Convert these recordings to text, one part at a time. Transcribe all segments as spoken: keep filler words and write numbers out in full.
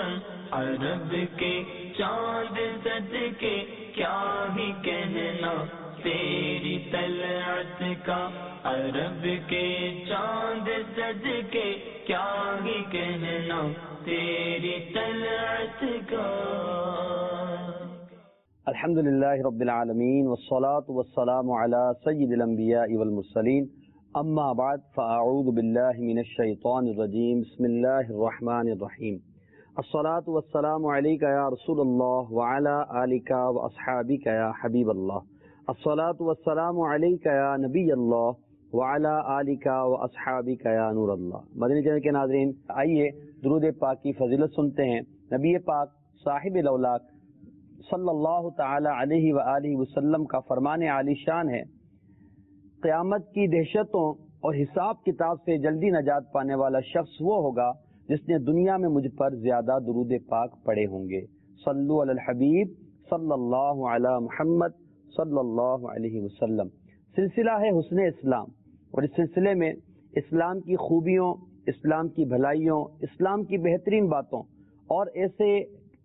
عرب کے چاند سج کے کیا ہی کہنا تیری طلعت کا، عرب کے چاند سج کے کیا ہی کہنا تیری طلعت کا۔ الحمدللہ رب العالمین والصلاة والسلام علی سید الانبیاء والمرسلین، اما بعد فاعوذ باللہ من الشیطان الرجیم، بسم اللہ الرحمن الرحیم۔ الصلاة والسلام علیکہ یا رسول اللہ وعلی آلکہ واصحابکہ یا حبیب اللہ، الصلاة والسلام علیکہ یا نبی اللہ وعلی آلکہ واصحابکہ یا نور اللہ۔ مدنی چینل کے ناظرین، آئیے درود پاک کی فضیلت سنتے ہیں۔ نبی پاک صاحب الاولاق صلی اللہ تعالی علیہ وآلہ وسلم کا فرمان عالی شان ہے، قیامت کی دہشتوں اور حساب کتاب سے جلدی نجات پانے والا شخص وہ ہوگا جس نے دنیا میں مجھ پر زیادہ درود پاک پڑھے ہوں گے۔ صلو علی الحبیب صلی اللہ علی محمد صلی اللہ علیہ وسلم۔ سلسلہ ہے حسن اسلام، اور اس سلسلے میں اسلام کی خوبیوں، اسلام کی بھلائیوں، اسلام کی بہترین باتوں اور ایسے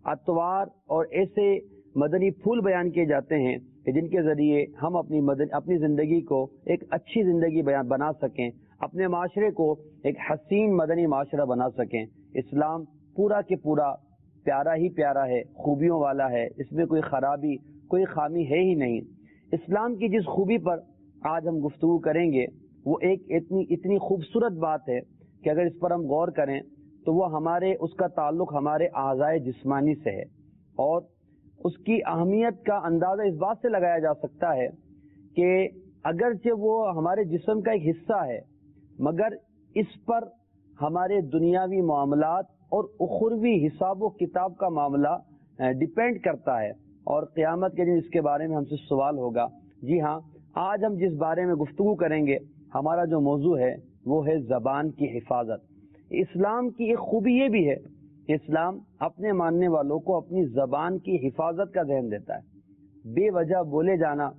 اطوار اور ایسے مدنی پھول بیان کیے جاتے ہیں کہ جن کے ذریعے ہم اپنی مدن اپنی زندگی کو ایک اچھی زندگی بیان بنا سکیں، اپنے معاشرے کو ایک حسین مدنی معاشرہ بنا سکیں۔ اسلام پورا کے پورا پیارا ہی پیارا ہے، خوبیوں والا ہے، اس میں کوئی خرابی کوئی خامی ہے ہی نہیں۔ اسلام کی جس خوبی پر آج ہم گفتگو کریں گے وہ ایک اتنی اتنی خوبصورت بات ہے کہ اگر اس پر ہم غور کریں تو وہ ہمارے اس کا تعلق ہمارے اعضائے جسمانی سے ہے، اور اس کی اہمیت کا اندازہ اس بات سے لگایا جا سکتا ہے کہ اگرچہ وہ ہمارے جسم کا ایک حصہ ہے، مگر اس پر ہمارے دنیاوی معاملات اور اخروی حساب و کتاب کا معاملہ ڈیپینڈ کرتا ہے، اور قیامت کے دن اس کے بارے میں ہم سے سوال ہوگا۔ جی ہاں، آج ہم جس بارے میں گفتگو کریں گے، ہمارا جو موضوع ہے وہ ہے زبان کی حفاظت۔ اسلام کی ایک خوبی یہ بھی ہے کہ اسلام اپنے ماننے والوں کو اپنی زبان کی حفاظت کا ذہن دیتا ہے۔ بے وجہ بولے جانا،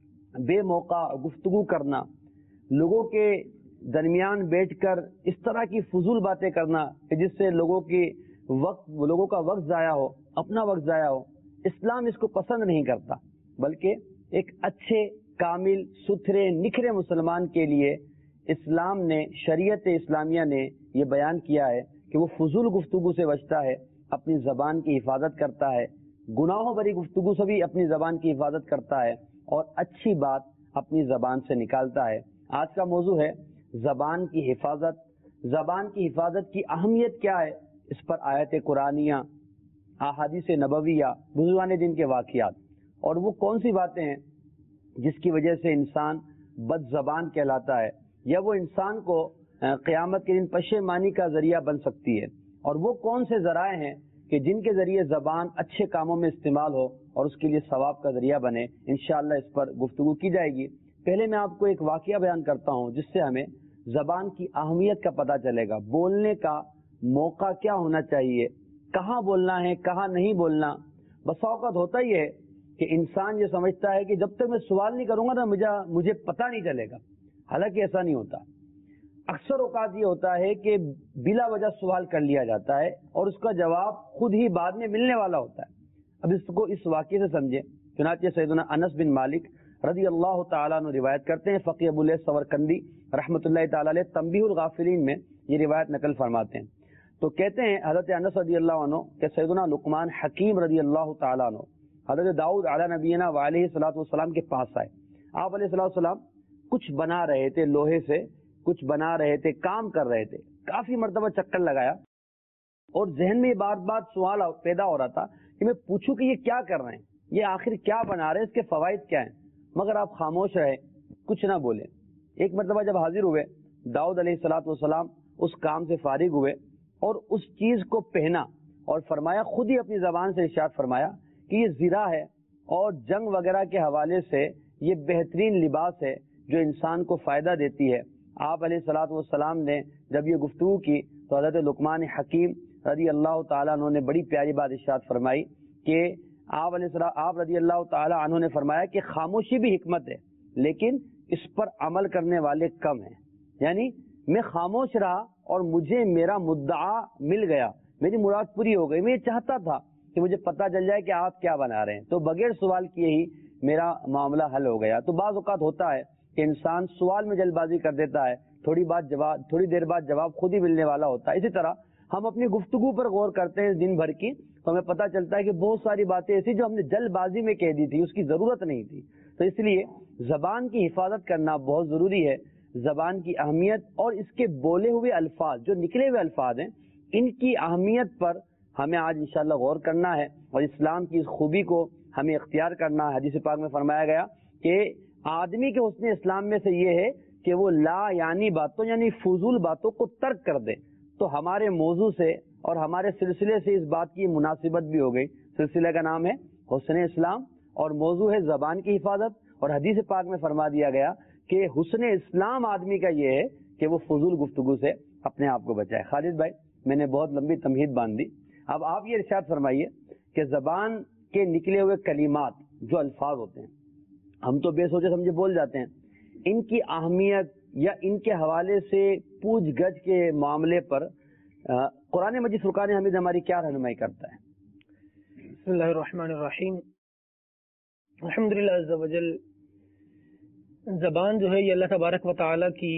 بے موقع گفتگو کرنا، لوگوں کے درمیان بیٹھ کر اس طرح کی فضول باتیں کرنا کہ جس سے لوگوں کی وقت لوگوں کا وقت ضائع ہو، اپنا وقت ضائع ہو، اسلام اس کو پسند نہیں کرتا، بلکہ ایک اچھے کامل ستھرے نکھرے مسلمان کے لیے اسلام نے، شریعت اسلامیہ نے یہ بیان کیا ہے کہ وہ فضول گفتگو سے بچتا ہے، اپنی زبان کی حفاظت کرتا ہے، گناہوں بھری گفتگو سے بھی اپنی زبان کی حفاظت کرتا ہے، اور اچھی بات اپنی زبان سے نکالتا ہے۔ آج کا موضوع ہے زبان کی حفاظت۔ زبان کی حفاظت کی اہمیت کیا ہے، اس پر آیت قرآنیہ، احادیث نبویہ، بزرگان دین کے واقعات، اور وہ کون سی باتیں ہیں جس کی وجہ سے انسان بد زبان کہلاتا ہے، یا وہ انسان کو قیامت کے دن پشیمانی کا ذریعہ بن سکتی ہے، اور وہ کون سے ذرائع ہیں کہ جن کے ذریعے زبان اچھے کاموں میں استعمال ہو اور اس کے لیے ثواب کا ذریعہ بنے۔ انشاءاللہ اس پر گفتگو کی جائے گی۔ پہلے میں آپ کو ایک واقعہ بیان کرتا ہوں جس سے ہمیں زبان کی اہمیت کا پتہ چلے گا، بولنے کا موقع کیا ہونا چاہیے، کہاں بولنا ہے، کہاں نہیں بولنا۔ بس اوقات ہوتا ہی ہے کہ انسان یہ سمجھتا ہے کہ جب تک میں سوال نہیں کروں گا نا مجھے مجھے پتہ نہیں چلے گا، حالانکہ ایسا نہیں ہوتا۔ اکثر اوقات یہ ہوتا ہے کہ بلا وجہ سوال کر لیا جاتا ہے اور اس کا جواب خود ہی بعد میں ملنے والا ہوتا ہے۔ اب اس کو اس واقعے سے سمجھیں۔ چنانچہ سیدنا انس بن مالک رضی اللہ تعالیٰ عنہ روایت کرتے ہیں، فقیہ ابو الیث سورکندی رحمۃ اللہ تعالیٰ علیہ تنبیہ الغافلین میں یہ روایت نقل فرماتے ہیں۔ تو کہتے ہیں حضرت انس رضی اللہ عنہ کہ سیدنا لقمان حکیم رضی اللہ تعالیٰ عنہ حضرت داؤد علیہ نبینا وعلیہ الصلوۃ والسلام کے پاس آئے۔ آپ علیہ الصلوۃ والسلام کچھ بنا رہے تھے، لوہے سے کچھ بنا رہے تھے، کام کر رہے تھے، کافی مرتبہ چکر لگایا اور ذہن میں بار بار سوال پیدا ہو رہا تھا کہ میں پوچھوں کہ یہ کیا کر رہے ہیں، یہ آخر کیا بنا رہے ہیں، اس کے فوائد کیا ہیں، مگر آپ خاموش رہے، کچھ نہ بولے۔ ایک مرتبہ جب حاضر ہوئے، داؤد علیہ الصلوۃ والسلام اس کام سے فارغ ہوئے اور اس چیز کو پہنا اور فرمایا، خود ہی اپنی زبان سے ارشاد فرمایا کہ یہ زرہ ہے اور جنگ وغیرہ کے حوالے سے یہ بہترین لباس ہے جو انسان کو فائدہ دیتی ہے۔ آپ علیہ الصلوۃ والسلام نے جب یہ گفتگو کی تو حضرت لقمان حکیم رضی اللہ تعالیٰ عنہ نے بڑی پیاری بات ارشاد فرمائی کہ آپ علیہ السلام آپ رضی اللہ تعالیٰ عنہ نے فرمایا کہ خاموشی بھی حکمت ہے، لیکن اس پر عمل کرنے والے کم ہیں۔ یعنی میں خاموش رہا اور مجھے میرا مدعا مل گیا، میری مراد پوری ہو گئی. میں یہ چاہتا تھا کہ مجھے پتہ چل جائے کہ آپ کیا بنا رہے ہیں, تو بغیر سوال کیے ہی میرا معاملہ حل ہو گیا. تو بعض اوقات ہوتا ہے کہ انسان سوال میں جلد بازی کر دیتا ہے, تھوڑی بات جواب تھوڑی دیر بعد جواب خود ہی ملنے والا ہوتا ہے. اسی طرح ہم اپنی گفتگو پر غور کرتے ہیں دن بھر کی, تو ہمیں پتہ چلتا ہے کہ بہت ساری باتیں ایسی جو ہم نے جلد بازی میں کہہ دی تھی, اس کی ضرورت نہیں تھی. تو اس لیے زبان کی حفاظت کرنا بہت ضروری ہے. زبان کی اہمیت اور اس کے بولے ہوئے الفاظ, جو نکلے ہوئے الفاظ ہیں, ان کی اہمیت پر ہمیں آج انشاءاللہ غور کرنا ہے, اور اسلام کی اس خوبی کو ہمیں اختیار کرنا ہے. حدیث پاک میں فرمایا گیا کہ آدمی کے حسن اسلام میں سے یہ ہے کہ وہ لا یعنی باتوں یعنی فضول باتوں کو ترک کر دے. تو ہمارے موضوع سے اور ہمارے سلسلے سے اس بات کی مناسبت بھی ہو گئی. سلسلے کا نام ہے حسن اسلام اور موضوع ہے زبان کی حفاظت, اور حدیث پاک میں فرما دیا گیا کہ حسن اسلام آدمی کا یہ ہے کہ وہ فضول گفتگو سے اپنے آپ کو بچائے. خالد بھائی, میں نے بہت لمبی تمہید باندھ دی, اب آپ یہ ارشاد فرمائیے کہ زبان کے نکلے ہوئے کلمات جو الفاظ ہوتے ہیں, ہم تو بے سوچے سمجھے بول جاتے ہیں, ان کی اہمیت یا ان کے حوالے سے پوچھ گچھ کے معاملے پر قرآن مجید فرقان حمید ہماری کیا رہنمائی کرتا ہے؟ بسم اللہ الرحمن الرحیم. الحمدللہ عز و جل. زبان جو ہے یہ اللہ تبارک و تعالی کی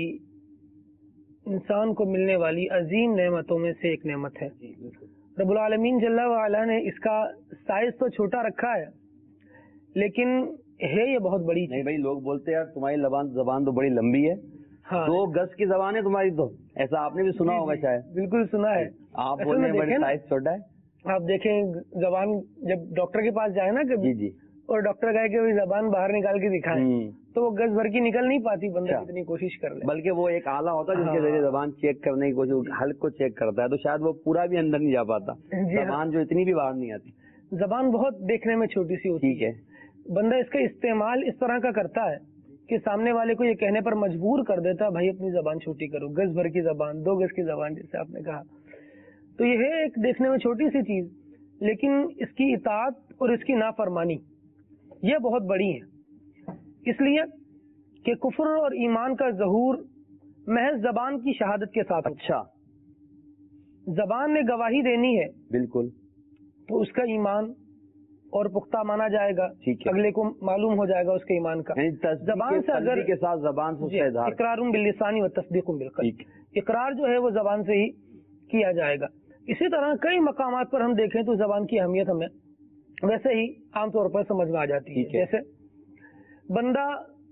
انسان کو ملنے والی عظیم نعمتوں میں سے ایک نعمت ہے. رب العالمین جل وعلا نے اس کا سائز تو چھوٹا رکھا ہے, لیکن ہے یہ بہت بڑی. نہیں بھائی, لوگ بولتے ہیں تمہاری زبان زبان تو بڑی لمبی ہے. ہاں, دو گز کی زبان ہے تمہاری, تو ایسا آپ نے بھی سنا ہوگا شاید. بالکل سنا ہے. آپ بولنے ہیں بڑی سائز چھوٹا ہے. آپ دیکھیں زبان جب ڈاکٹر کے پاس جائے نا کبھی, جی جی, اور ڈاکٹر کہے کہ زبان باہر نکال کے دکھائیں, تو وہ گز بھر کی نکل نہیں پاتی, بندہ اتنی کوشش کر لے. بلکہ وہ ایک آلہ ہوتا ہے جس کے ذریعے زبان چیک کرنے کی کوشش, حلق کو چیک کرتا ہے, تو شاید وہ پورا بھی اندر نہیں جا پاتا. زبان جو اتنی بھی باہر نہیں آتی. زبان بہت دیکھنے میں چھوٹی سی ہوتی ہے, بندہ اس کا استعمال اس طرح کا کرتا ہے کہ سامنے والے کو یہ کہنے پر مجبور کر دیتا ہے بھائی اپنی زبان چھوٹی کرو, گز بھر کی زبان, دو گز کی زبان جیسے آپ نے کہا. تو یہ ہے ایک دیکھنے میں چھوٹی سی چیز, لیکن اس کی اطاعت اور اس کی نافرمانی یہ بہت بڑی ہے. اس لیے کہ کفر اور ایمان کا ظہور محض زبان کی شہادت کے ساتھ. اچھا, زبان نے گواہی دینی ہے بالکل, تو اس کا ایمان اور پختہ مانا جائے گا, اگلے کو معلوم ہو جائے گا اس کے ایمان کا. زبان سے اگر کے ساتھ زبان سے اقرار باللسان و تصدیق بالقلب, اقرار جو ہے وہ زبان سے ہی کیا جائے گا. اسی طرح کئی مقامات پر ہم دیکھیں تو زبان کی اہمیت ہمیں ویسے ہی عام طور پر سمجھ میں آ جاتی ہے. جیسے بندہ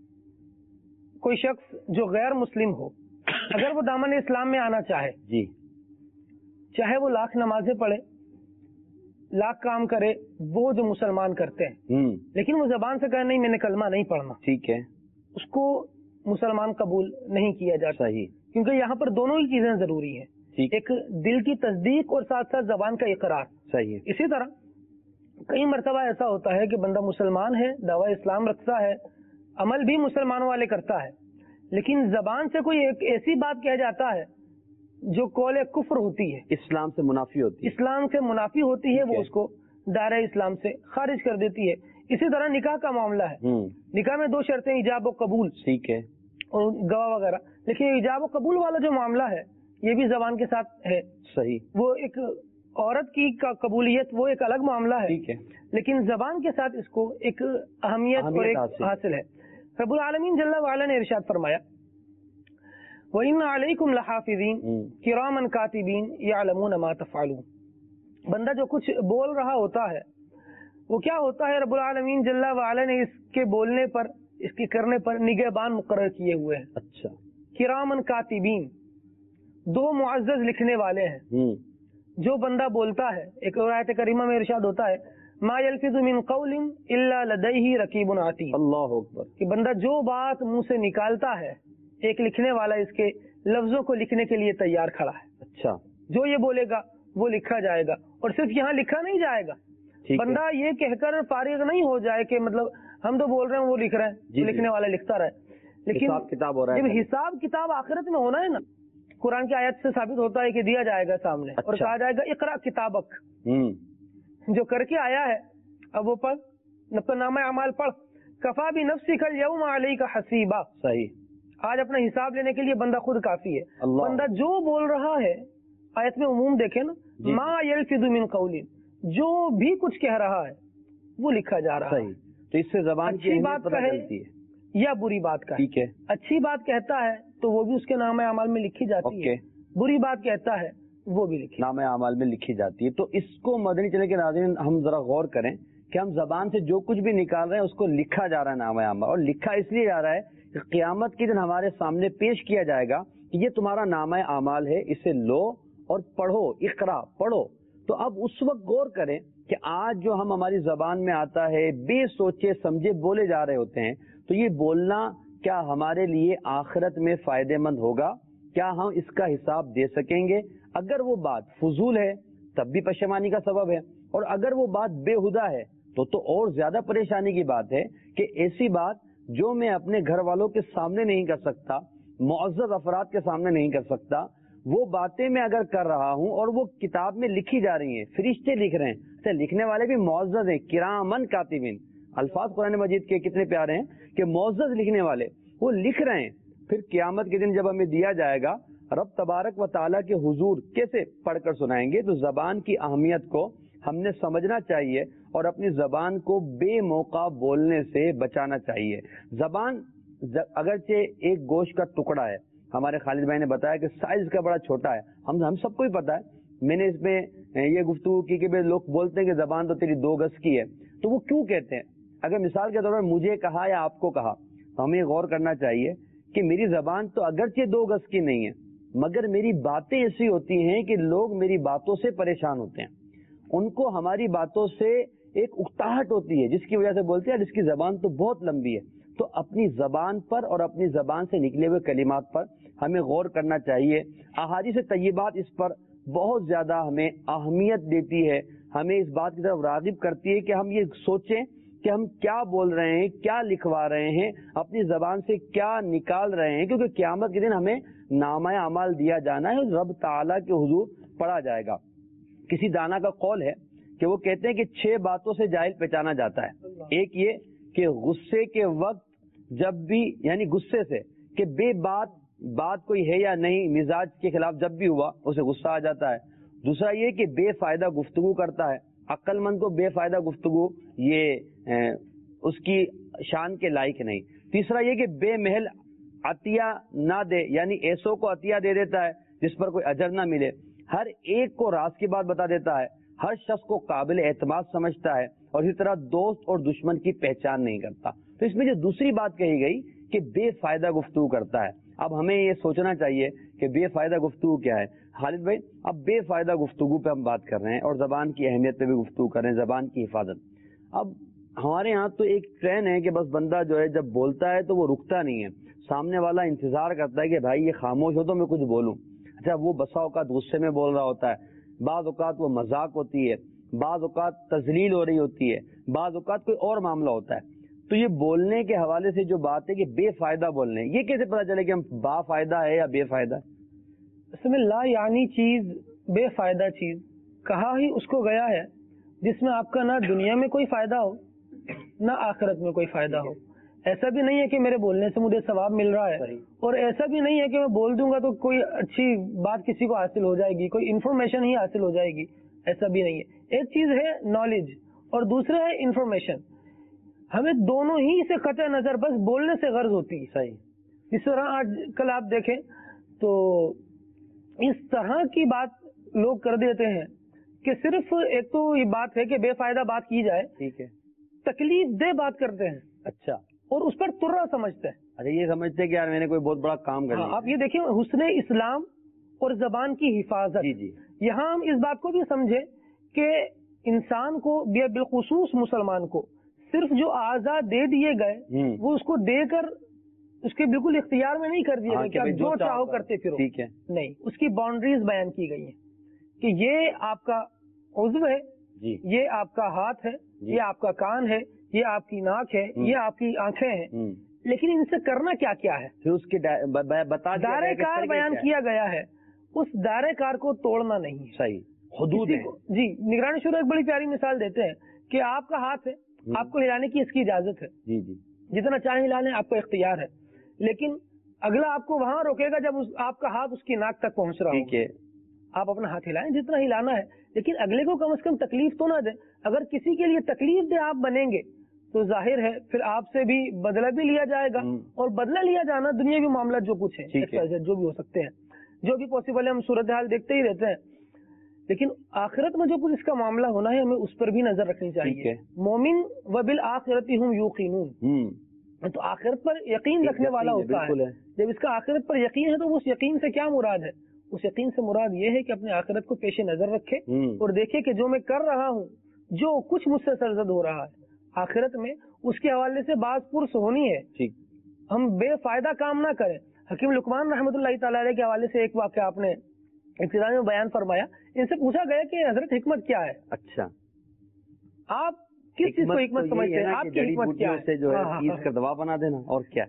کوئی شخص جو غیر مسلم ہو, اگر وہ دامن اسلام میں آنا چاہے, جی, چاہے وہ لاکھ نمازیں پڑھے, لاکھ کام کرے وہ جو مسلمان کرتے ہیں, لیکن وہ زبان سے کہے نہیں میں نے کلمہ نہیں پڑھنا, ٹھیک ہے, اس کو مسلمان قبول نہیں کیا جاتا. صحیح, کیونکہ یہاں پر دونوں ہی چیزیں ضروری ہیں, ایک دل کی تصدیق اور ساتھ ساتھ زبان کا اقرار. صحیح. اسی طرح کئی مرتبہ ایسا ہوتا ہے کہ بندہ مسلمان ہے, دعوی اسلام رکھتا ہے, عمل بھی مسلمانوں والے کرتا ہے, لیکن زبان سے کوئی ایک ایسی بات کہہ جاتا ہے جو قول کفر ہوتی ہے, اسلام سے منافی ہوتی ہے, اسلام سے منافی ہوتی ہے, وہ اس کو دائرہ اسلام سے خارج کر دیتی ہے. اسی طرح نکاح کا معاملہ ہے, نکاح میں دو شرطیں ایجاب و قبول, ٹھیک ہے, اور گواہ وغیرہ, لیکن ایجاب و قبول والا جو معاملہ ہے یہ بھی زبان کے ساتھ ہے. صحیح, وہ ایک عورت کی قبولیت وہ ایک الگ معاملہ ہے, ٹھیک ہے, لیکن زبان کے ساتھ اس کو ایک اہمیت اور ایک حاصل ہے. رب العالمین جل وعلا نے ارشاد فرمایا وَإِنَّ عَلَيْكُمْ لَحَافِظِينَ كِرَامًا كَاتِبِينَ يَعْلَمُونَ مَا تَفْعَلُونَ. بندہ جو کچھ بول رہا ہوتا ہے وہ کیا ہوتا ہے, رب العالمین جل وعلا نے اس کے بولنے پر, اس کے کرنے پر نگہبان مقرر کیے ہوئے ہیں. اچھا, کرامن کاتبین, دو معزز لکھنے والے ہیں. جو بندہ بولتا ہے, ایک آیت کریمہ میں ارشاد ہوتا ہے ما یلفظ من قول الا لدیہ رقیب عتید. اللہ اکبر, کہ بندہ جو بات منہ سے نکالتا ہے ایک لکھنے والا اس کے لفظوں کو لکھنے کے لیے تیار کھڑا ہے. اچھا, جو یہ بولے گا وہ لکھا جائے گا, اور صرف یہاں لکھا نہیں جائے گا, بندہ یہ کہہ کر فارغ نہیں ہو جائے کہ مطلب ہم تو بول رہے ہیں وہ لکھ رہے ہیں, جی لکھنے والا لکھتا رہے, لیکن حساب کتاب ہو رہا ہے. جب حساب کتاب آخرت میں ہونا ہے نا, قرآن کی آیت سے ثابت ہوتا ہے کہ دیا جائے گا سامنے. اچھا. اور کہا جائے گا اقرا کتابک, جو کر کے آیا ہے اب وہ پڑھ, اپنا نامہ اعمال پڑھ, کفا بنفسک الیوم علیک حسیبا. صحیح, آج اپنا حساب لینے کے لیے بندہ خود کافی ہے. بندہ جو بول رہا ہے آیت میں عموم دیکھیں نا, ما یلفظ من قول, جو بھی کچھ کہہ رہا ہے وہ لکھا جا رہا ہے. تو اس سے زبان کی بات کہے یا بری بات کہے, ٹھیک ہے, اچھی بات کہتا ہے تو وہ بھی اس کے نام اعمال میں لکھی جاتی ہے, بری بات کہتا ہے وہ بھی لکھی نام اعمال میں لکھی جاتی ہے. تو اس کو مدنی چلے کے ناظرین ہم ذرا غور کریں کہ ہم زبان سے جو کچھ بھی نکال رہے ہیں اس کو لکھا جا رہا ہے نام اعمال, اور لکھا اس لیے جا رہا ہے کہ قیامت کے دن ہمارے سامنے پیش کیا جائے گا کہ یہ تمہارا نام اعمال ہے, اسے لو اور پڑھو, اقرا پڑھو. تو اب اس وقت غور کریں کہ آج جو ہم ہماری زبان میں آتا ہے بے سوچے سمجھے بولے جا رہے ہوتے ہیں, تو یہ بولنا کیا ہمارے لیے آخرت میں فائدہ مند ہوگا؟ کیا ہم اس کا حساب دے سکیں گے؟ اگر وہ بات فضول ہے تب بھی پشیمانی کا سبب ہے, اور اگر وہ بات بے ہدا ہے تو تو اور زیادہ پریشانی کی بات ہے کہ ایسی بات جو میں اپنے گھر والوں کے سامنے نہیں کر سکتا, معزز افراد کے سامنے نہیں کر سکتا, وہ باتیں میں اگر کر رہا ہوں اور وہ کتاب میں لکھی جا رہی ہیں, فرشتے لکھ رہے ہیں, اچھا لکھنے والے بھی معزز ہیں, کرامن کاتبین, الفاظ قرآن مجید کے کتنے پیارے ہیں کہ معزز لکھنے والے وہ لکھ رہے ہیں. پھر قیامت کے دن جب ہمیں دیا جائے گا رب تبارک و تعالیٰ کے حضور کیسے پڑھ کر سنائیں گے؟ تو زبان کی اہمیت کو ہم نے سمجھنا چاہیے اور اپنی زبان کو بے موقع بولنے سے بچانا چاہیے. زبان اگرچہ ایک گوشت کا ٹکڑا ہے, ہمارے خالد بھائی نے بتایا کہ سائز کا بڑا چھوٹا ہے, ہم ہم سب کو ہی پتا ہے. میں نے اس میں یہ گفتگو کی کہ لوگ بولتے ہیں کہ زبان تو تیری دو گز کی ہے, تو وہ کیوں کہتے ہیں؟ اگر مثال کے طور پر مجھے کہا یا آپ کو کہا تو ہمیں غور کرنا چاہیے کہ میری زبان تو اگرچہ دو گز کی نہیں ہے, مگر میری باتیں ایسی ہوتی ہیں کہ لوگ میری باتوں سے پریشان ہوتے ہیں, ان کو ہماری باتوں سے ایک اکتاہٹ ہوتی ہے جس کی وجہ سے بولتے ہیں جس کی زبان تو بہت لمبی ہے. تو اپنی زبان پر اور اپنی زبان سے نکلے ہوئے کلمات پر ہمیں غور کرنا چاہیے. احادیث طیبات اس پر بہت زیادہ ہمیں اہمیت دیتی ہے, ہمیں اس بات کی طرف راغب کرتی ہے کہ ہم یہ سوچیں کہ ہم کیا بول رہے ہیں, کیا لکھوا رہے ہیں, اپنی زبان سے کیا نکال رہے ہیں, کیونکہ قیامت کے دن ہمیں نامہ اعمال دیا جانا ہے, رب تعالیٰ کے حضور پڑھا جائے گا. کسی دانا کا قول ہے کہ وہ کہتے ہیں کہ چھ باتوں سے جاہل پہچانا جاتا ہے. ایک یہ کہ غصے کے وقت جب بھی, یعنی غصے سے کہ بے بات بات کوئی ہے یا نہیں, مزاج کے خلاف جب بھی ہوا اسے غصہ آ جاتا ہے. دوسرا یہ کہ بے فائدہ گفتگو کرتا ہے, عقل مند کو بے فائدہ گفتگو یہ اس کی شان کے لائق نہیں. تیسرا یہ کہ بے محل عطیہ نہ دے, یعنی ایسوں کو عطیہ دے دیتا ہے جس پر کوئی اجر نہ ملے. ہر ایک کو راز کی بات بتا دیتا ہے, ہر شخص کو قابل اعتماد سمجھتا ہے, اور اسی طرح دوست اور دشمن کی پہچان نہیں کرتا. تو اس میں جو دوسری بات کہی گئی کہ بے فائدہ گفتگو کرتا ہے, اب ہمیں یہ سوچنا چاہیے کہ بے فائدہ گفتگو کیا ہے. خالد بھائی, اب بے فائدہ گفتگو پہ ہم بات کر رہے ہیں اور زبان کی اہمیت پہ بھی گفتگو کر رہے ہیں, زبان کی حفاظت. اب ہمارے یہاں تو ایک ٹرین ہے کہ بس بندہ جو ہے جب بولتا ہے تو وہ رکتا نہیں ہے, سامنے والا انتظار کرتا ہے کہ بھائی یہ خاموش ہو تو میں کچھ بولوں. اچھا, وہ بسا اوقات غصے میں بول رہا ہوتا ہے, بعض اوقات وہ مذاق ہوتی ہے, بعض اوقات تذلیل ہو رہی ہوتی ہے, بعض اوقات کوئی اور معاملہ ہوتا ہے. تو یہ بولنے کے حوالے سے جو بات ہے کہ بے فائدہ بولنے, یہ کیسے پتا چلے کہ ہم با فائدہ ہے یا بے فائدہ؟ بسم اللہ, یعنی چیز بے فائدہ چیز کہا ہی اس کو گیا ہے جس میں آپ کا نہ دنیا میں کوئی فائدہ ہو نہ آخرت میں کوئی فائدہ ہو. ایسا بھی نہیں ہے کہ میرے بولنے سے مجھے ثواب مل رہا ہے, اور ایسا بھی نہیں ہے کہ میں بول دوں گا تو کوئی اچھی بات کسی کو حاصل ہو جائے گی, کوئی انفارمیشن ہی حاصل ہو جائے گی. ایسا بھی نہیں ہے. ایک چیز ہے نالج اور دوسرا ہے انفارمیشن. ہمیں دونوں ہی سے قطع نظر بس بولنے سے غرض ہوتی ہے. صحیح. اس طرح آج کل آپ دیکھیں تو اس طرح کی بات لوگ کر دیتے ہیں کہ صرف ایک تو یہ بات ہے کہ بے فائدہ بات کی جائے, ٹھیک ہے, تکلیف دہ بات کرتے ہیں. اچھا, اور اس پر ترا سمجھتے ہیں. اچھا, یہ سمجھتے ہیں کہ یار میں نے کوئی بہت بڑا کام کر لیا. آپ یہ دیکھیں حسن اسلام اور زبان کی حفاظت. جی جی. یہاں ہم اس بات کو بھی سمجھے کہ انسان کو بالخصوص مسلمان کو صرف جو آزاد دے دیے گئے وہ اس کو دے کر اس کے بالکل اختیار میں نہیں کر دیے گئے کہ آپ جو چاہو کرتے پھرو. ٹھیک ہے, نہیں, اس کی باؤنڈریز بیان کی گئی ہیں کہ یہ آپ کا عضو ہے, یہ آپ کا ہاتھ ہے, یہ آپ کا کان ہے, یہ آپ کی ناک ہے, یہ آپ کی آنکھیں ہیں, لیکن ان سے کرنا کیا کیا ہے پھر اس کے دائرہ کار بیان کیا گیا ہے. اس دائرہ کار کو توڑنا نہیں. صحیح, حدود ہے. جی, نگرانی شورا ایک بڑی پیاری مثال دیتے ہیں کہ آپ کا ہاتھ ہے, آپ کو ہلانے کی اس کی اجازت ہے, جی جی, جتنا چاہیں ہلا لیں, آپ کا اختیار ہے, لیکن اگلا آپ کو وہاں روکے گا جب آپ کا ہاتھ اس کی ناک تک پہنچ رہا ٹھیک ہے. آپ اپنا ہاتھ ہلائیں جتنا ہلانا ہے، لیکن اگلے کو کم از کم تکلیف تو نہ دیں. اگر کسی کے لیے تکلیف دہ آپ بنیں گے تو ظاہر ہے پھر آپ سے بھی بدلہ بھی لیا جائے گا، اور بدلہ لیا جانا دنیاوی معاملات جو کچھ ہیں جو بھی ہو سکتے ہیں، جو بھی پاسبل ہے، ہم صورتحال دیکھتے ہی رہتے ہیں. لیکن آخرت میں جو کچھ اس کا معاملہ ہونا ہے ہمیں اس پر بھی نظر رکھنی چاہیے. مومن و بالآخرۃ ہم یوقنون، تو آخرت پر یقین رکھنے والا ہوتا ہے. جب اس کا آخرت پر یقین ہے تو اس یقین سے کیا مراد ہے؟ اس یقین سے مراد یہ ہے کہ اپنے آخرت کو پیش نظر رکھے اور دیکھے کہ جو میں کر رہا ہوں، جو کچھ مجھ سے سرزد ہو رہا ہے آخرت میں، اس کے حوالے سے باز پرس ہونی ہے. ہم بے فائدہ کام نہ کریں. حکیم لقمان رحمۃ اللہ تعالی علیہ کے حوالے سے ایک واقعہ آپ نے ابتدا میں بیان فرمایا. ان سے پوچھا گیا کہ حضرت حکمت کیا ہے؟ اچھا، آپ کس چیز کو حکمت سمجھتے ہیں؟ آپ کی حکمت کیا ہے؟ جو ہے چیز کا دوا بنا دینا اور کیا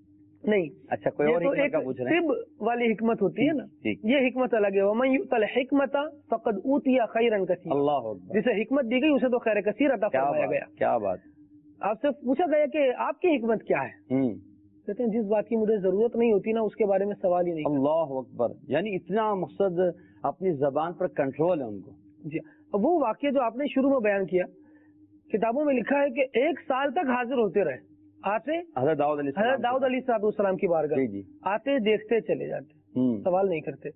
نہیں. اچھا، کوئی اور حکمت کا پوچھ رہے ہیں؟ طب والی حکمت ہوتی ہے نا، یہ حکمت الگ ہے. ومن یؤت الحکمت فقد اوتی خیرا کثیرا، اللہ اکبر. جسے حکمت دی گئی اسے تو خیر کثیر عطا فرمایا گیا. کیا بات. آپ سے پوچھا گیا کہ آپ کی حکمت کیا ہے؟ کہتے ہیں جس بات کی مجھے ضرورت نہیں ہوتی نا اس کے بارے میں سوال ہی نہیں. اللہ اکبر. یعنی اتنا مقصد اپنی زبان پر کنٹرول ہے ان کو. جی. وہ واقعہ جو آپ نے شروع میں بیان کیا، کتابوں میں لکھا ہے کہ ایک سال تک حاضر ہوتے رہے. آتے حضرت داؤد علیہ حضرت داؤد علیہ السلام کی بارگاہ، جی جی. آتے دیکھتے چلے جاتے، سوال نہیں کرتے.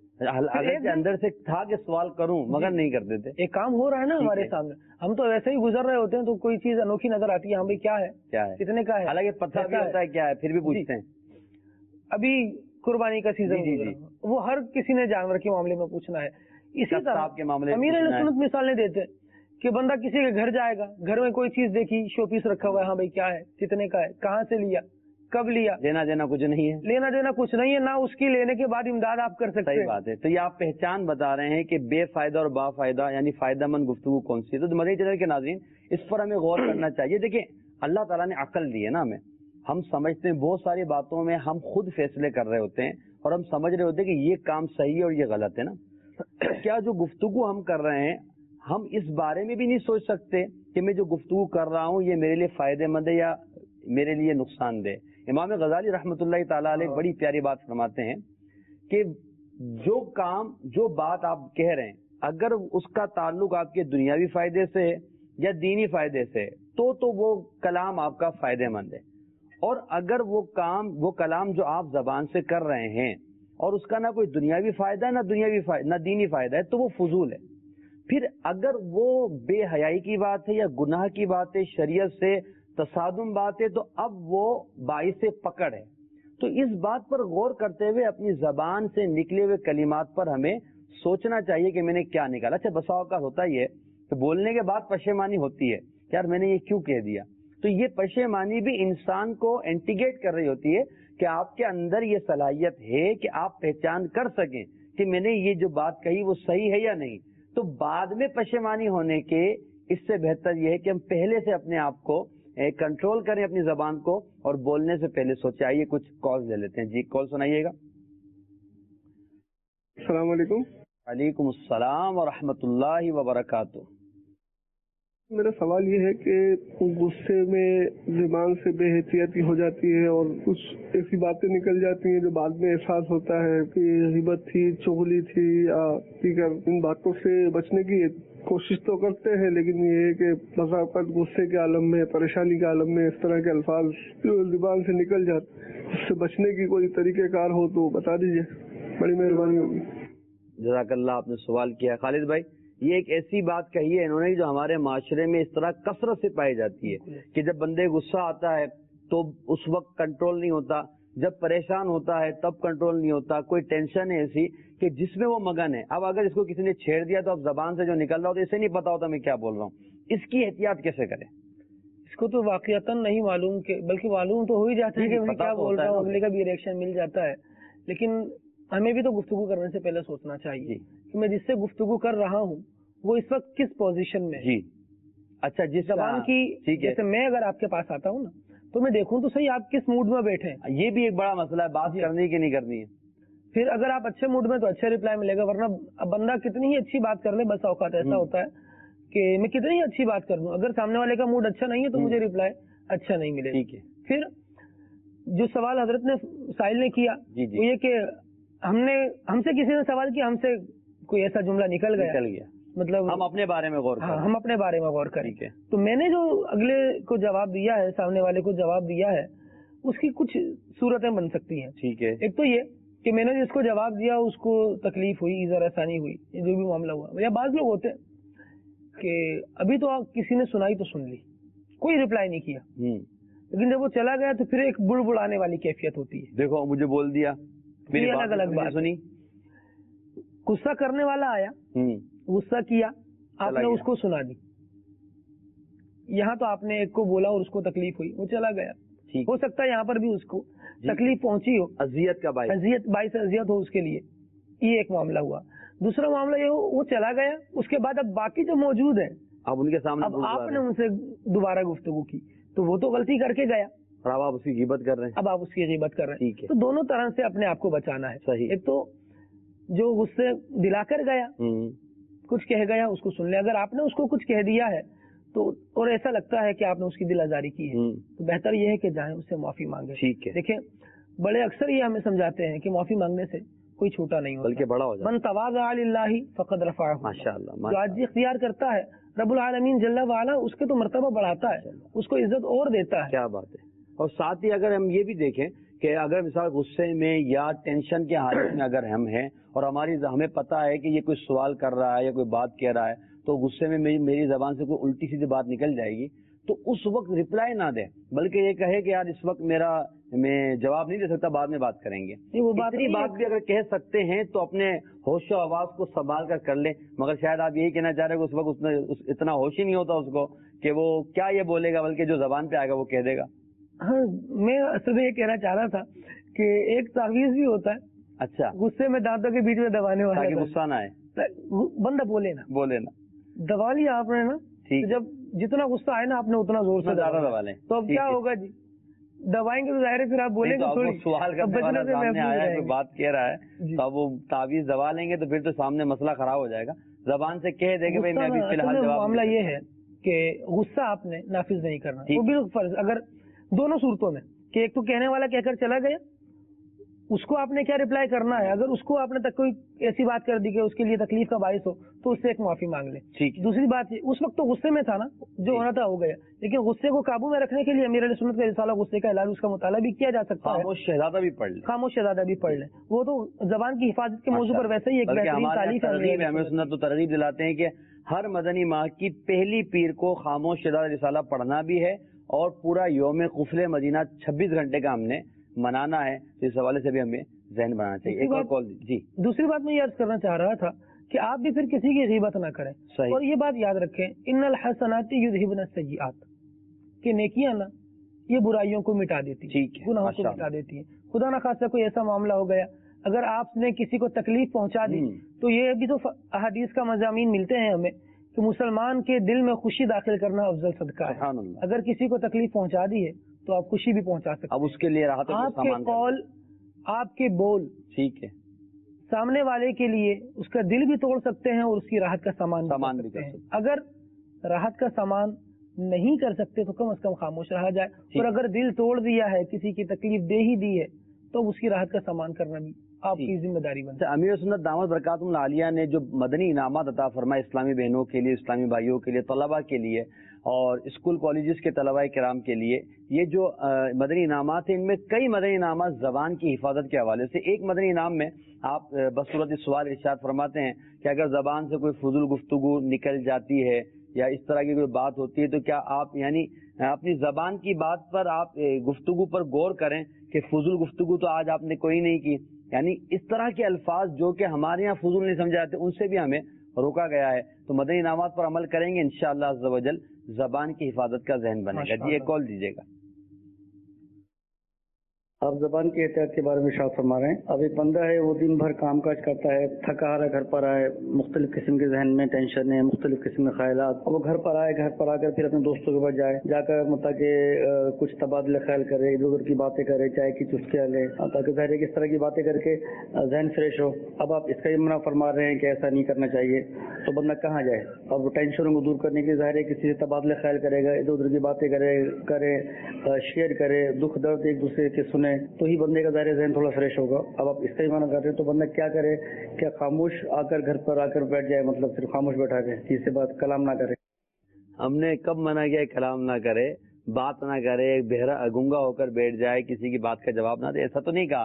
اندر سے تھا کہ سوال کروں مگر نہیں کرتے تھے. ایک کام ہو رہا ہے نا ہمارے سامنے، ہم تو ایسے ہی گزر رہے ہوتے ہیں تو کوئی چیز انوکھی نظر آتی ہے، ہم بھی کیا ہے کیا ہے کتنے کا ہے، حالانکہ پتہ بھی ہوتا ہے کیا ہے، پھر بھی پوچھتے ہیں. ابھی قربانی کا سیزن، وہ ہر کسی نے جانور کے معاملے میں پوچھنا ہے. اسی طرح کے معاملے امیر اہل سنت مثالیں دیتے کہ بندہ کسی کے گھر جائے گا، گھر میں کوئی چیز دیکھی، شو پیس رکھا ہوا ہے، ہاں بھائی کیا ہے، کتنے کا ہے، کہاں سے لیا، کب لیا. لینا دینا کچھ نہیں ہے، لینا دینا کچھ نہیں ہے، نہ اس کی لینے کے بعد امداد آپ کر سکتے ہیں. صحیح بات ہے. تو یہ آپ پہچان بتا رہے ہیں کہ بے فائدہ اور با فائدہ یعنی فائدہ مند گفتگو کون سی ہے. تو مدنی چینل کے ناظرین اس پر ہمیں غور کرنا چاہیے. دیکھیں اللہ تعالیٰ نے عقل دی ہے نا ہمیں. ہم سمجھتے ہیں بہت ساری باتوں میں ہم خود فیصلے کر رہے ہوتے ہیں اور ہم سمجھ رہے ہوتے ہیں کہ یہ کام صحیح ہے اور یہ غلط ہے نا. کیا جو گفتگو ہم کر رہے ہیں ہم اس بارے میں بھی نہیں سوچ سکتے کہ میں جو گفتگو کر رہا ہوں یہ میرے لیے فائدے مند ہے یا میرے لیے نقصان دہ. امام غزالی رحمۃ اللہ تعالیٰ علیہ بڑی پیاری بات فرماتے ہیں کہ جو کام جو بات آپ کہہ رہے ہیں اگر اس کا تعلق آپ کے دنیاوی فائدے سے ہے یا دینی فائدے سے تو تو وہ کلام آپ کا فائدے مند ہے. اور اگر وہ کام وہ کلام جو آپ زبان سے کر رہے ہیں اور اس کا نہ کوئی دنیاوی فائدہ ہے نہ دنیاوی فائدہ نہ دینی فائدہ ہے تو وہ فضول ہے. پھر اگر وہ بے حیائی کی بات ہے یا گناہ کی بات ہے، شریعت سے تصادم بات ہے، تو اب وہ باعث پکڑ ہے. تو اس بات پر غور کرتے ہوئے اپنی زبان سے نکلے ہوئے کلمات پر ہمیں سوچنا چاہیے کہ میں نے کیا نکالا. اچھا بسا اوقات ہوتا ہی ہے کہ بولنے کے بعد پشیمانی ہوتی ہے کہ یار میں نے یہ کیوں کہہ دیا. تو یہ پشیمانی بھی انسان کو انٹیگیٹ کر رہی ہوتی ہے کہ آپ کے اندر یہ صلاحیت ہے کہ آپ پہچان کر سکیں کہ میں نے یہ جو بات کہی وہ صحیح ہے یا نہیں. تو بعد میں پشیمانی ہونے کے اس سے بہتر یہ ہے کہ ہم پہلے سے اپنے آپ کو کنٹرول کریں اپنی زبان کو اور بولنے سے پہلے سوچیں. آئیے کچھ کال لے لیتے ہیں. جی کال سنائیے گا. السلام علیکم. وعلیکم السلام ورحمۃ اللہ وبرکاتہ. میرا سوال یہ ہے کہ غصے میں زبان سے بے احتیاطی ہو جاتی ہے اور کچھ ایسی باتیں نکل جاتی ہیں جو بعد میں احساس ہوتا ہے کہ غیبت تھی، چغلی تھی یا دیگر. ان باتوں سے بچنے کی کوشش تو کرتے ہیں لیکن یہ ہے کہ بسا اوقات غصے کے عالم میں، پریشانی کے عالم میں اس طرح کے الفاظ جو زبان سے نکل جاتے ہیں، اس سے بچنے کی کوئی طریقہ کار ہو تو بتا دیجیے، بڑی مہربانی ہوگی. جزاک اللہ. آپ نے سوال کیا. خالد بھائی یہ ایک ایسی بات کہی ہے انہوں نے جو ہمارے معاشرے میں اس طرح کثرت سے پائی جاتی ہے کہ جب بندے غصہ آتا ہے تو اس وقت کنٹرول نہیں ہوتا، جب پریشان ہوتا ہے تب کنٹرول نہیں ہوتا، کوئی ٹینشن ہے ایسی کہ جس میں وہ مگن ہے. اب اگر اس کو کسی نے چھیڑ دیا تو اب زبان سے جو نکل رہا ہو تو اسے نہیں پتا ہوتا میں کیا بول رہا ہوں. اس کی احتیاط کیسے کریں؟ اس کو تو واقعتاً نہیں معلوم کہ بلکہ معلوم تو ہو ہی جاتا ہے کہ میں کیا بول رہا ہوں، اگلے کا بھی ریئیکشن مل جاتا ہے. لیکن ہمیں بھی تو گفتگو کرنے سے پہلے سوچنا چاہیے کہ میں جس سے گفتگو کر رہا ہوں وہ اس وقت کس پوزیشن میں. جی اچھا. جس زبان کی جیسے میں اگر آپ کے پاس آتا ہوں نا تو میں دیکھوں تو صحیح آپ کس موڈ میں بیٹھے ہیں. یہ بھی ایک بڑا مسئلہ ہے، بات کرنی کی نہیں کرنی ہے. پھر اگر آپ اچھے موڈ میں تو اچھا ریپلائی ملے گا، ورنہ بندہ کتنی ہی اچھی بات کر لے بس اوقات ایسا ہوتا ہے کہ میں کتنی ہی اچھی بات کر دوں اگر سامنے والے کا موڈ اچھا نہیں ہے تو مجھے ریپلائی اچھا نہیں ملے. ٹھیک ہے. پھر جو سوال حضرت نے سائل نے کیا وہ یہ کہ ہم نے ہم سے کسی نے سوال کیا ہم سے کوئی ایسا جملہ نکل گیا نکل گیا مطلب ہم اپنے بارے میں غور ہاں کریں. ہم اپنے بارے میں غور کریں. ٹھیک ہے. تو میں نے جو اگلے کو جواب دیا ہے, سامنے والے کو جواب دیا ہے, اس کی کچھ صورتیں بن سکتی ہیں. ٹھیک ہے. ایک تو یہ کہ میں نے جس کو جواب دیا اس کو تکلیف ہوئی, ذرا آسانی ہوئی, جو بھی معاملہ ہوا. یا بعض لوگ ہوتے ہیں کہ ابھی تو آپ کسی نے سنائی تو سن لی, کوئی رپلائی نہیں کیا, لیکن جب وہ چلا گیا تو پھر ایک بڑ بڑانے والی کیفیت ہوتی ہے. دیکھو مجھے بول دیا, یہ الگ الگ بات سنی, غصہ کرنے والا آیا, غصہ کیا, آپ نے اس کو سنا دی. یہاں تو آپ نے ایک کو بولا اور اس کو تکلیف ہوئی, وہ چلا گیا. ہو سکتا ہے یہاں پر بھی اس کو تکلیف پہنچی ہو, اذیت کا باعث, اذیت باعث اذیت ہو اس کے لیے. یہ ایک معاملہ ہوا. دوسرا معاملہ یہ ہو وہ چلا گیا, اس کے بعد اب باقی جو موجود ہیں اب ان کے سامنے اب آپ نے ان سے دوبارہ گفتگو کی تو وہ تو غلطی کر کے گیا, اور اب آپ اس کی غیبت کر رہے ہیں. اب آپ اس کی غیبت کر رہے ہیں. تو دونوں طرح سے اپنے آپ کو بچانا ہے. صحیح. ایک تو جو غصے دلا کر گیا, کچھ کہہ گیا, اس کو سن لیا. اگر آپ نے اس کو کچھ کہہ دیا ہے تو اور ایسا لگتا ہے کہ آپ نے اس کی دل آزاری کی ہے تو بہتر یہ ہے کہ جائیں اس سے معافی مانگیں. ٹھیک ہے. دیکھیں بڑے اکثر یہ ہمیں سمجھاتے ہیں کہ معافی مانگنے سے کوئی چھوٹا نہیں ہوتا, بلکہ بڑا ہو جاتا ہے. من تواضع للہ فقد رفعہ. ماشاءاللہ. جو عاجزی اختیار کرتا ہے رب العالمین جل وعلا اس کے تو مرتبہ بڑھاتا ہے, اس کو عزت اور دیتا ہے. کیا بات ہے. اور ساتھ ہی اگر ہم یہ بھی دیکھیں کہ اگر مثال غصے میں یا ٹینشن کے حالت میں اگر ہم ہیں اور ہماری ہمیں پتا ہے کہ یہ کوئی سوال کر رہا ہے یا کوئی بات کہہ رہا ہے تو غصے میں میری, میری زبان سے کوئی الٹی سیدھی بات نکل جائے گی, تو اس وقت رپلائی نہ دیں, بلکہ یہ کہے کہ یار اس وقت میرا میں جواب نہیں دے سکتا, بعد میں بات کریں گے. وہ بات بات بھی اگر کہہ سکتے ہیں تو اپنے ہوش و آواز کو سنبھال کر کر لیں. مگر شاید آپ یہی کہنا چاہ رہے ہیں کہ اس وقت اس نے اتنا ہوش ہی نہیں ہوتا اس کو کہ وہ کیا یہ بولے گا, بلکہ جو زبان پہ آئے گا وہ کہہ دے گا. ہاں میں اصل میں یہ کہنا چاہ رہا تھا کہ ایک تعویذ بھی ہوتا ہے. اچھا. غصے میں دانتوں کے بیچ میں دبانے والا, تاکہ غصہ نہ آئے, بندہ بولے نا بولے نا. دبا لیا آپ نے نا, جب جتنا غصہ آئے نا آپ نے اتنا زور سے زیادہ دبا لیں. تو اب کیا ہوگا جی, دبائیں گے تو ظاہر ہے پھر آپ بولیں گے تھوڑی. سوال کرنے والا سامنے آیا ہے, کوئی بات کہہ رہا ہے تو اب وہ تعویذ دبا لیں گے تو پھر تو سامنے مسئلہ خراب ہو جائے گا. زبان سے کہہ دے کہ بھائی میں ابھی فی الحال جواب. معاملہ یہ ہے کہ غصہ آپ نے نافذ نہیں کرنا, وہ بھی فرض. اگر دونوں صورتوں میں کہ ایک تو کہنے والا کہہ کر چلا گیا, اس کو آپ نے کیا رپلائی کرنا ہے. اگر اس کو آپ نے تک کوئی ایسی بات کر دی کہ اس کے لیے تکلیف کا باعث ہو تو اس سے ایک معافی مانگ لیں. دوسری بات یہ, اس وقت تو غصے میں تھا نا, جو ہونا تھا ہو گیا, لیکن غصے کو قابو میں رکھنے کے لیے امیر علیہ سنت کا رسالہ غصے کا علاج, اس کا مطالعہ بھی کیا جا سکتا ہے. خاموش شہزادہ بھی پڑھ لیں, خاموش شہزادہ بھی پڑھ لیں. وہ تو زبان کی حفاظت کے موضوع پر ویسے ہی ایک بہترین تعلیم ہے. امیر سنت تو ترغیب دلاتے ہیں کہ ہر مدنی ماہ کی پہلی پیر کو خاموش شہزادہ رسالہ پڑھنا بھی ہے, اور پورا یوم قفل مدینہ چھبیس گھنٹے کا ہم نے منانا ہے. اس حوالے سے بھی ہمیں ذہن بنانا چاہیے. ایک اور کال جی. دوسری بات میں یہ عرض کرنا چاہ رہا تھا کہ آپ بھی پھر کسی کی غیبت نہ کریں. اور یہ بات یاد رکھیں, ان الحسنات یذہبن السیئات, کہ نیکیاں نا یہ برائیوں کو مٹا دیتی ہیں, گناہوں کو مٹا دیتی ہیں. خدا نہ خاصہ کوئی ایسا معاملہ ہو گیا, اگر آپ نے کسی کو تکلیف پہنچا دی تو یہ بھی تو احادیث کا مضامین ملتے ہیں ہمیں کہ مسلمان کے دل میں خوشی داخل کرنا افضل صدقہ ہے. اگر کسی کو تکلیف پہنچا دی ہے تو آپ خوشی بھی پہنچا سکتے ہیں. اب اس کے لیے راحت آپ کے قول, آپ کے بول, ٹھیک ہے, سامنے والے کے لیے اس کا دل بھی توڑ سکتے ہیں اور اس کی راحت کا سامان سامان بھی کر سکتے ہیں. اگر راحت کا سامان نہیں کر سکتے تو کم از کم خاموش رہا جائے, اور اگر دل توڑ دیا ہے, کسی کی تکلیف دے ہی دی ہے, تو اس کی راحت کا سامان کرنا بھی آپ کی ذمہ داری بنتا ہے. امیر سنت دامت برکاتہ العالیہ نے جو مدنی انعامات عطا فرمائے اسلامی بہنوں کے لیے, اسلامی بھائیوں کے لیے, طلباء کے لیے اور اسکول کالجز کے طلباء کرام کے لیے, یہ جو مدنی انعامات ہیں ان میں کئی مدنی انعامات زبان کی حفاظت کے حوالے سے. ایک مدنی انعام میں آپ بصورت سوال ارشاد فرماتے ہیں کہ اگر زبان سے کوئی فضول گفتگو نکل جاتی ہے یا اس طرح کی کوئی بات ہوتی ہے تو کیا آپ یعنی اپنی زبان کی بات پر آپ گفتگو پر غور کریں کہ فضول گفتگو تو آج آپ نے کوئی نہیں کی. یعنی اس طرح کے الفاظ جو کہ ہمارے یہاں فضول نہیں سمجھے جاتے ان سے بھی ہمیں روکا گیا ہے. تو مدنی انعامات پر عمل کریں گے انشاءاللہ عز و جل, زبان کی حفاظت کا ذہن بنے گا. جی ایک کال دیجیے گا. آپ زبان کی احتیاط کے بارے میں ارشاد فرما رہے ہیں. اب ایک بندہ ہے وہ دن بھر کام کاج کرتا ہے, تھکا ہارا گھر پر آئے, مختلف قسم کے ذہن میں ٹینشن ہے, مختلف قسم کے خیالات. وہ گھر پر آئے, گھر پر آ کر پھر اپنے دوستوں کے پاس جائے, جا کر مطلب کہ کچھ تبادلہ خیال کرے, ادھر ادھر کی باتیں کرے, چائے کی چسکیاں لے, تاکہ ظاہر ہے کہ اس طرح کی باتیں کر کے ذہن فریش ہو. اب آپ اس کا یہ منع فرما رہے ہیں کہ ایسا نہیں کرنا چاہیے, تو بندہ کہاں جائے؟ اب ٹینشنوں کو دور کرنے کے ظاہر ہے کسی سے تبادلہ خیال کرے گا, ادھر ادھر کی باتیں کرے کرے شیئر کرے, دکھ درد ایک دوسرے کے سنے, سنے تو ہی بندے کا ظاہر ذہن تھوڑا فریش ہوگا. اب آپ اس کا ہی منع کر رہے ہیں تو بندہ کیا کرے؟ کیا خاموش آ کر گھر پر آ کر بیٹھ جائے, مطلب صرف خاموش بیٹھا کے تیسری بات کلام نہ کرے؟ ہم نے کب منع کیا کلام نہ کرے, بات نہ کرے, بہرا گنگا ہو کر بیٹھ جائے, کسی کی بات کا جواب نہ دے, ایسا تو نہیں کہا.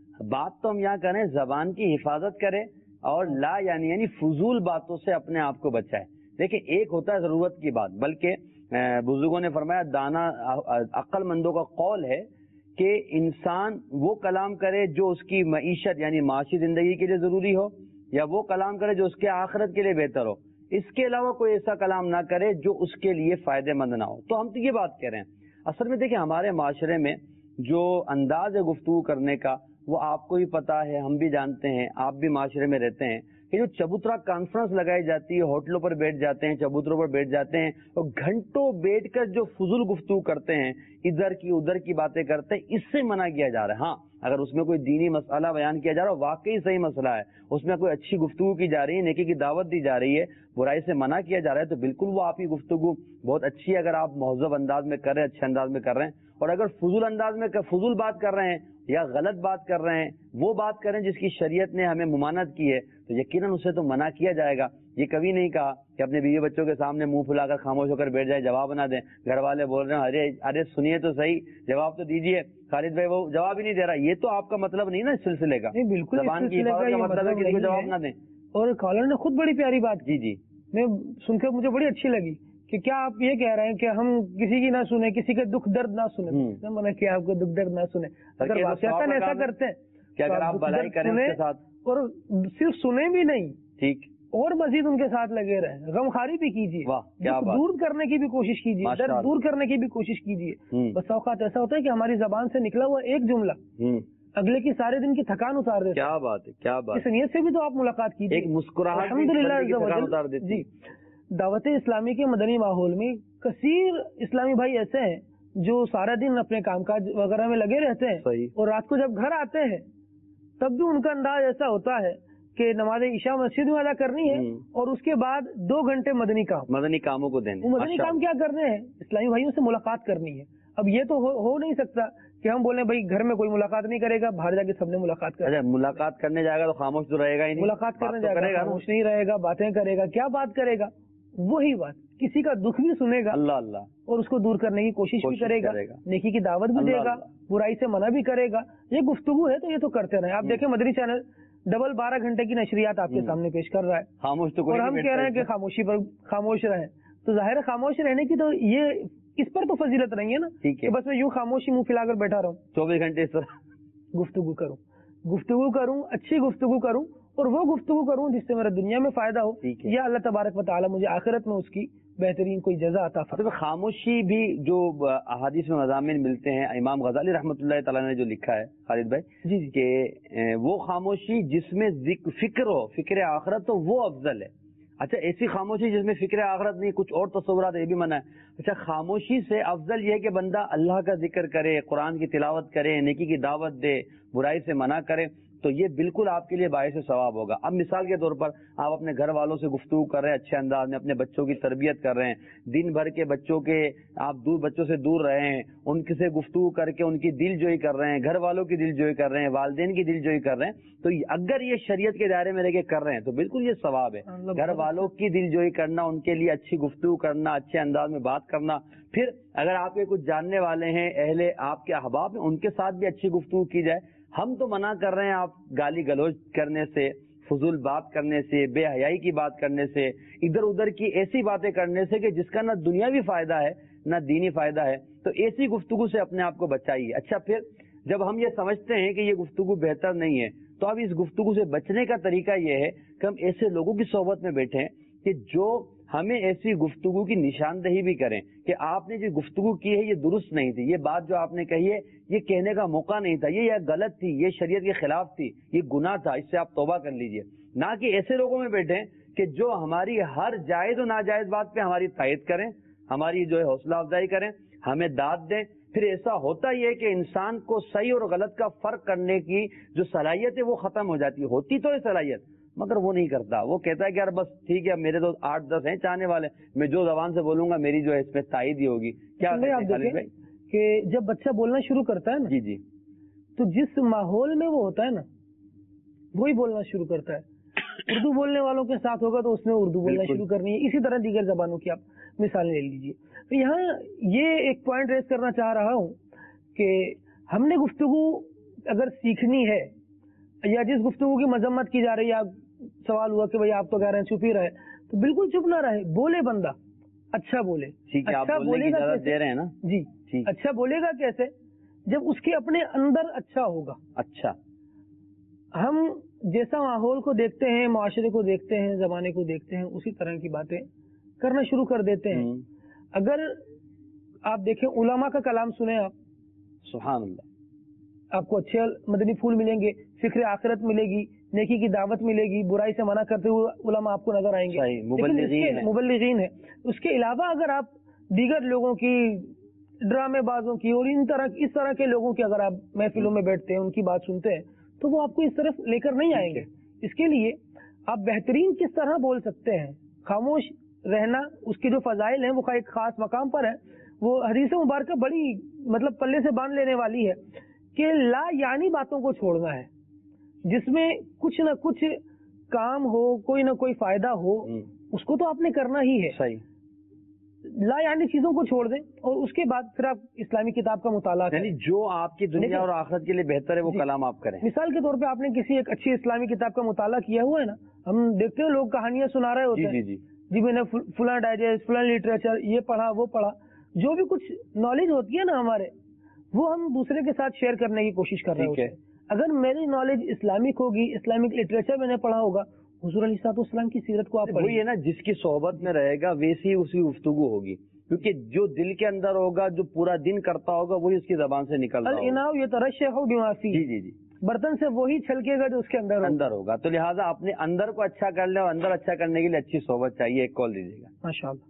بات تو ہم یہاں کریں زبان کی حفاظت کرے اور لا یعنی یعنی فضول باتوں سے اپنے آپ کو بچائے. دیکھیں ایک ہوتا ہے ضرورت کی بات, بلکہ بزرگوں نے فرمایا دانا عقل مندوں کا قول ہے کہ انسان وہ کلام کرے جو اس کی معیشت یعنی معاشی زندگی کے لیے ضروری ہو, یا وہ کلام کرے جو اس کے آخرت کے لیے بہتر ہو. اس کے علاوہ کوئی ایسا کلام نہ کرے جو اس کے لیے فائدہ مند نہ ہو. تو ہم تو یہ بات کہہ رہے ہیں. اصل میں دیکھیں ہمارے معاشرے میں جو انداز ہے گفتگو کرنے کا وہ آپ کو بھی پتا ہے, ہم بھی جانتے ہیں, آپ بھی معاشرے میں رہتے ہیں کہ جو چبوترا کانفرنس لگائی جاتی ہے, ہوٹلوں پر بیٹھ جاتے ہیں, چبوتروں پر بیٹھ جاتے ہیں اور گھنٹوں بیٹھ کر جو فضول گفتگو کرتے ہیں, ادھر کی ادھر کی باتیں کرتے ہیں, اس سے منع کیا جا رہا ہے. ہاں اگر اس میں کوئی دینی مسئلہ بیان کیا جا رہا ہے, واقعی صحیح مسئلہ ہے, اس میں کوئی اچھی گفتگو کی جا رہی ہے, نیکی کی دعوت دی جا رہی ہے, برائی سے منع کیا جا رہا ہے, تو بالکل وہ آپ کی گفتگو بہت اچھی ہے اگر آپ مہذب انداز میں کر رہے ہیں, اچھے انداز میں کر رہے ہیں. اور اگر فضول انداز میں فضول بات کر رہے ہیں یا غلط بات کر رہے ہیں, وہ بات کریں جس کی شریعت نے ہمیں ممانعت کی ہے, تو یقیناً اسے تو منع کیا جائے گا. یہ کبھی نہیں کہا کہ اپنے بیوی بچوں کے سامنے منہ پھلا کر خاموش ہو کر بیٹھ جائے, جواب نہ دیں. گھر والے بول رہے ہیں ارے ارے سنیے تو صحیح, جواب تو دیجیے. خالد بھائی وہ جواب ہی نہیں دے رہا, یہ تو آپ کا مطلب نہیں نا اس سلسلے کا. بالکل زبان کی حفاظت کا مطلب ہے کہ اس کو جواب نہ دیں. اور کالر نے خود بڑی پیاری بات جی جی میں سن کر مجھے بڑی اچھی لگی کہ کیا آپ یہ کہہ رہے ہیں کہ ہم کسی کی نہ سنیں, کسی کے دکھ درد نہ سنیں. میں نے کیا آپ کو دکھ درد نہ سنیں, اگر واقعات ایسا کرتے ہیں کہ اگر آپ بھلائی کریں اس کے ساتھ, اور صرف سنیں بھی نہیں, ٹھیک, اور مزید ان کے ساتھ لگے رہیں, غمخاری بھی کیجیے, دور کرنے کی بھی کوشش کیجیے, درد دور کرنے کی بھی کوشش کیجیے. بس اوقات ایسا ہوتا ہے کہ ہماری زبان سے نکلا ہوا ایک جملہ اگلے کی سارے دن کی تھکان اتار دیتا ہے. کیا بات ہے, کیا بات. اس نیت سے بھی تو آپ ملاقات کیجیے, ایک مسکراہٹ الحمدللہ. جی دعوت اسلامی کے مدنی ماحول میں کثیر اسلامی بھائی ایسے ہیں جو سارا دن اپنے کام کاج وغیرہ میں لگے رہتے ہیں, اور رات کو جب گھر آتے ہیں تب بھی ان کا انداز ایسا ہوتا ہے کہ نماز عشاء مسجد میں ادا کرنی ہے اور اس کے بعد دو گھنٹے مدنی کام مدنی کاموں کو دینے. مدنی کام کیا کرنے ہیں؟ اسلامی بھائیوں سے ملاقات کرنی ہے. اب یہ تو ہو نہیں سکتا کہ ہم بولیں بھائی گھر میں کوئی ملاقات نہیں کرے گا, باہر جا کے سب نے ملاقات کرے. ملاقات کرنے جائے گا تو خاموش تو رہے گا ہی نہیں, ملاقات کرنے جائے گا خاموش نہیں رہے گا, باتیں کرے گا. کیا بات کرے گا؟ وہی بات, کسی کا دکھ بھی سنے گا اللہ اللہ اور اس کو دور کرنے کی کوشش بھی کرے گا, نیکی کی دعوت بھی دے گا, برائی سے منع بھی کرے گا. یہ گفتگو ہے تو یہ تو کرتے رہے. آپ دیکھیں مدنی چینل ڈبل بارہ گھنٹے کی نشریات آپ کے سامنے پیش کر رہا ہے, خاموش تو اور ہم کہہ رہے ہیں کہ خاموشی پر خاموش رہیں. تو ظاہر خاموش رہنے کی تو یہ اس پر تو فضیلت نہیں ہے نا کہ بس میں یوں خاموشی منہ پھیلا کر بیٹھا رہوں, چوبیس گھنٹے اس طرح گفتگو کروں گفتگو کروں اچھی گفتگو کروں, اور وہ گفتگو کروں جس سے میرا دنیا میں فائدہ ہو, یا اللہ تبارک و تعالی مجھے آخرت میں اس کی بہترین کوئی جزا عطا فرمائے. خاموشی بھی جو احادیث میں مضامین ملتے ہیں, امام غزالی رحمۃ اللہ تعالیٰ نے جو لکھا ہے خالد بھائی جی جی کہ وہ خاموشی جس میں فکر ہو, فکر آخرت, تو وہ افضل ہے. اچھا ایسی خاموشی جس میں فکر آخرت نہیں, کچھ اور تصورات, یہ بھی منع ہے. اچھا خاموشی سے افضل یہ ہے کہ بندہ اللہ کا ذکر کرے, قرآن کی تلاوت کرے, نیکی کی دعوت دے, برائی سے منع کرے, تو یہ بالکل آپ کے لیے باعث ثواب ہوگا. اب مثال کے طور پر آپ اپنے گھر والوں سے گفتگو کر رہے ہیں اچھے انداز میں, اپنے بچوں کی تربیت کر رہے ہیں, دن بھر کے بچوں کے آپ دور بچوں سے دور رہے ہیں, ان سے گفتگو کر کے ان کی دل جوئی کر رہے ہیں, گھر والوں کی دل جوئی کر رہے ہیں, والدین کی دل جوئی کر رہے ہیں, تو اگر یہ شریعت کے دائرے میں رہ کے کر رہے ہیں تو بالکل یہ ثواب ہے. گھر والوں کی دل جوئی کرنا, ان کے لیے اچھی گفتگو کرنا, اچھے انداز میں بات کرنا. پھر اگر آپ کے کچھ جاننے والے ہیں, اہل آپ کے احباب ہیں, ان کے ساتھ بھی اچھی گفتگو کی جائے. ہم تو منع کر رہے ہیں آپ گالی گلوچ کرنے سے, فضول بات کرنے سے, بے حیائی کی بات کرنے سے, ادھر ادھر کی ایسی باتیں کرنے سے کہ جس کا نہ دنیاوی فائدہ ہے نہ دینی فائدہ ہے. تو ایسی گفتگو سے اپنے آپ کو بچائیے. اچھا پھر جب ہم یہ سمجھتے ہیں کہ یہ گفتگو بہتر نہیں ہے, تو اب اس گفتگو سے بچنے کا طریقہ یہ ہے کہ ہم ایسے لوگوں کی صحبت میں بیٹھیں کہ جو ہمیں ایسی گفتگو کی نشاندہی بھی کریں کہ آپ نے جو گفتگو کی ہے یہ درست نہیں تھی, یہ بات جو آپ نے کہی ہے یہ کہنے کا موقع نہیں تھا, یہ غلط تھی, یہ شریعت کے خلاف تھی, یہ گناہ تھا, اس سے آپ توبہ کر لیجئے. نہ کہ ایسے لوگوں میں بیٹھیں کہ جو ہماری ہر جائز و ناجائز بات پہ ہماری تائید کریں, ہماری جو ہے حوصلہ افزائی کریں, ہمیں داد دیں. پھر ایسا ہوتا ہی ہے کہ انسان کو صحیح اور غلط کا فرق کرنے کی جو صلاحیت ہے وہ ختم ہو جاتی ہے. ہوتی تو ہے صلاحیت, مگر وہ نہیں کرتا. وہ کہتا ہے کہ یار بس ٹھیک ہے, میرے تو آٹھ دس ہیں چاہنے والے, میں جو زبان سے بولوں گا میری جو ہے اس میں تائید ہی ہوگی. کیا کہ جب بچہ بولنا شروع کرتا ہے نا, جی جی, تو جس ماحول میں وہ ہوتا ہے نا وہی بولنا شروع کرتا ہے. اردو بولنے والوں کے ساتھ ہوگا تو اس نے اردو بولنا شروع کرنی ہے. اسی طرح دیگر زبانوں کی آپ مثال لے لیجیے. تو یہاں یہ ایک پوائنٹ ریز کرنا چاہ رہا ہوں کہ ہم نے گفتگو اگر سیکھنی ہے یا جس گفتگو کی مذمت کی جا رہی ہے, آپ سوال ہوا کہ بھائی آپ تو کہہ رہے ہیں چپ ہی رہے, تو بالکل چپ نہ رہے, بولے بندہ اچھا بولے. اچھا بولے گا دے رہے ہیں نا جی, اچھا بولے گا کیسے؟ جب اس کے اپنے اندر اچھا ہوگا. اچھا ہم جیسا ماحول کو دیکھتے ہیں, معاشرے کو دیکھتے ہیں, زمانے کو دیکھتے ہیں, اسی طرح کی باتیں کرنا شروع کر دیتے ہیں. اگر آپ دیکھیں علماء کا کلام سنیں آپ, سبحان اللہ, آپ کو اچھے مدنی پھول ملیں گے, فکر آخرت ملے گی, نیکی کی دعوت ملے گی, برائی سے منع کرتے ہوئے علماء آپ کو نظر آئیں گے, مبلغین مبلغین ہے. اس کے علاوہ اگر آپ دیگر لوگوں کی, ڈرامے بازوں کی اور ان طرح اس طرح کے لوگوں کی اگر آپ محفلوں میں بیٹھتے ہیں, ان کی بات سنتے ہیں, تو وہ آپ کو اس طرف لے کر نہیں آئیں گے. اس کے لیے آپ بہترین کس طرح بول سکتے ہیں, خاموش رہنا, اس کے جو فضائل ہیں وہ ایک خاص مقام پر ہے. وہ حدیث مبارکہ بڑی مطلب پلے سے باندھ لینے والی ہے کہ لا یعنی باتوں کو چھوڑنا ہے, جس میں کچھ نہ کچھ کام ہو, کوئی نہ کوئی فائدہ ہو, اس کو تو آپ نے کرنا ہی ہے. صحیح. لا یعنی چیزوں کو چھوڑ دیں اور اس کے بعد پھر آپ اسلامی کتاب کا مطالعہ کریں. یعنی جو آپ کی دنیا اور آخرت کے لیے بہتر ہے وہ کلام آپ کریں. مثال کے طور پہ آپ نے کسی ایک اچھی اسلامی کتاب کا مطالعہ کیا ہوا ہے نا, ہم دیکھتے ہیں لوگ کہانیاں سنا رہے ہوتے ہیں, جی جی میں نے فلاں ڈائجسٹ, فلاں لٹریچر, یہ پڑھا وہ پڑھا, جو بھی کچھ نالج ہوتی ہے نا ہمارے, وہ ہم دوسرے کے ساتھ شیئر کرنے کی کوشش کر رہے ہوتے ہیں. اگر میری نالج اسلامک ہوگی, اسلامک لٹریچر میں نے پڑھا ہوگا, حضور علیہ الصلوۃ والسلام کی سیرت کو آپ وہی ہے نا, جس کی صحبت میں رہے گا ویسی اسی گفتگو ہوگی, کیونکہ جو دل کے اندر ہوگا, جو پورا دن کرتا ہوگا, وہی اس کی زبان سے نکلتا ہوگا. الاناء یترشح بما فیہ, جی جی جی, برتن سے وہی چھلکے گا جو اس کے اندر اندر ہوگا. تو لہٰذا اپنے اندر کو اچھا کر لیں, اور اندر اچھا کرنے کے لیے اچھی صحبت چاہیے. ایک کال دیجیے گا. ماشاء اللہ.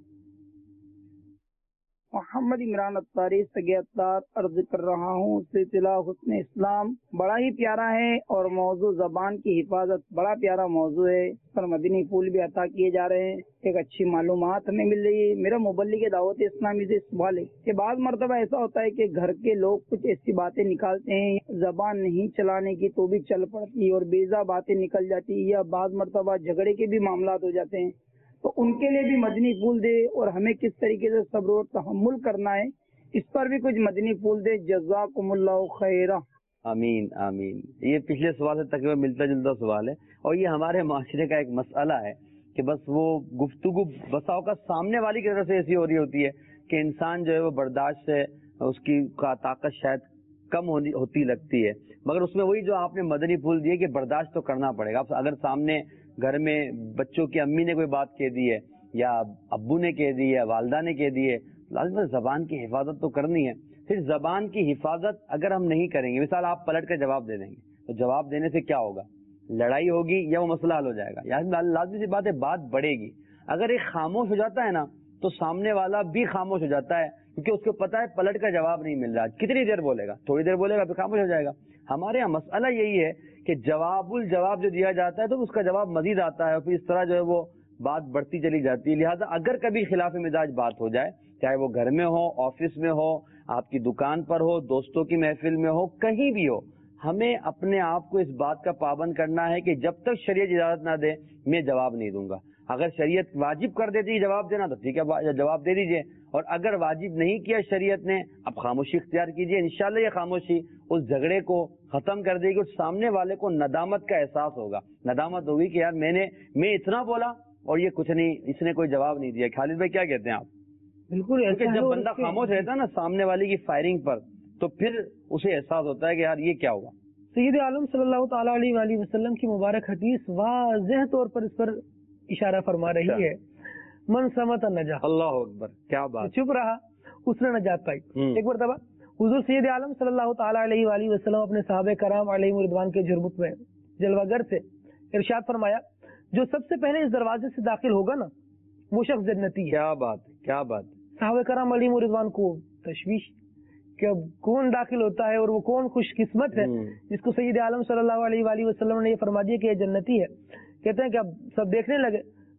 محمد عمران اطاری سگیتار عرض کر رہا ہوں. سلسلہ حسن اسلام بڑا ہی پیارا ہے اور موضوع زبان کی حفاظت بڑا پیارا موضوع ہے. اس پر مدنی پھول بھی عطا کیے جا رہے ہیں, ایک اچھی معلومات ہمیں مل رہی ہے. میرا مبلغ دعوت اسلامی سے سوال ہے کہ بعض مرتبہ ایسا ہوتا ہے کہ گھر کے لوگ کچھ ایسی باتیں نکالتے ہیں, زبان نہیں چلانے کی تو بھی چل پڑتی اور بیزا باتیں نکل جاتی, یا بعض مرتبہ جھگڑے کے بھی معاملات ہو جاتے ہیں, تو ان کے لیے بھی مدنی پھول دے اور ہمیں کس طریقے سے صبر اور تحمل کرنا ہے, اس پر بھی کچھ مدنی پھول دے. جزاکم اللہ خیرہ. آمین آمین. یہ پچھلے سوال سے تقریباً ملتا جلتا سوال ہے, اور یہ ہمارے معاشرے کا ایک مسئلہ ہے کہ بس وہ گفتگو بساؤ کا سامنے والی کی طرف سے ایسی ہو رہی ہوتی ہے کہ انسان جو ہے وہ برداشت سے اس کی طاقت شاید کم ہوتی لگتی ہے, مگر اس میں وہی جو آپ نے مدنی پھول دیے کہ برداشت تو کرنا پڑے گا. اگر سامنے گھر میں بچوں کی امی نے کوئی بات کہہ دی ہے, یا ابو نے کہہ دی ہے, والدہ نے کہہ دی ہے, لازم زبان کی حفاظت تو کرنی ہے. پھر زبان کی حفاظت اگر ہم نہیں کریں گے, مثال آپ پلٹ کر جواب دے دیں گے, تو جواب دینے سے کیا ہوگا؟ لڑائی ہوگی یا وہ مسئلہ حل ہو جائے گا؟ یا لازمی سی بات ہے بات بڑھے گی. اگر ایک خاموش ہو جاتا ہے نا, تو سامنے والا بھی خاموش ہو جاتا ہے, کیونکہ اس کو پتا ہے پلٹ کا جواب نہیں مل رہا. کتنی دیر بولے گا؟ تھوڑی دیر بولے گا پھر خاموش ہو جائے گا. ہمارے یہاں مسئلہ یہی ہے کہ جواب الجواب جو دیا جاتا ہے تو اس کا جواب مزید آتا ہے, اور پھر اس طرح جو ہے وہ بات بڑھتی چلی جاتی ہے. لہٰذا اگر کبھی خلاف مزاج بات ہو جائے, چاہے وہ گھر میں ہو, آفس میں ہو, آپ کی دکان پر ہو, دوستوں کی محفل میں ہو, کہیں بھی ہو, ہمیں اپنے آپ کو اس بات کا پابند کرنا ہے کہ جب تک شریعت اجازت نہ دے میں جواب نہیں دوں گا. اگر شریعت واجب کر دیتی ہے جواب دینا تو ٹھیک ہے, جواب دے دیجئے, اور اگر واجب نہیں کیا شریعت نے, اب خاموشی اختیار کیجئے. انشاءاللہ یہ خاموشی اس جھگڑے کو ختم کر دے گی, اور سامنے والے کو ندامت کا احساس ہوگا. ندامت ہوگی کہ یار میں نے میں اتنا بولا اور یہ کچھ نہیں, اس نے کوئی جواب نہیں دیا. خالد بھائی کیا کہتے ہیں آپ؟ بالکل, جب بندہ خاموش رہتا ہے نا سامنے والی کی فائرنگ پر, تو پھر اسے احساس ہوتا ہے کہ یار یہ کیا ہوا. سید عالم صلی اللہ تعالیٰ علیہ وآلہ وسلم کی مبارک حدیث واضح طور پر اس پر اشارہ فرما رہی ہے, من سمت نجا. اللہ اکبر, کیا بات. چپ رہا اس نے نجات پائی. ایک مرتبہ حضور سید عالم صلی اللہ تعالیٰ علیہ وآلہ وسلم اپنے صحابہ کرام علیہ رضوان کے جھرمٹ میں جلوہ گر سے ارشاد فرمایا, جو سب سے پہلے اس دروازے سے داخل ہوگا نا وہ شخص جنتی ہے. کیا بات کیا بات. صحابہ کرام علیہ رضوان کو تشویش کہ اب کون داخل ہوتا ہے اور وہ کون خوش قسمت ہے جس کو سید عالم صلی اللہ علیہ وآلہ وسلم نے یہ فرما دیا کہ یہ جنتی ہے. کہتے ہیں کہ اب سب دیکھنے لگے,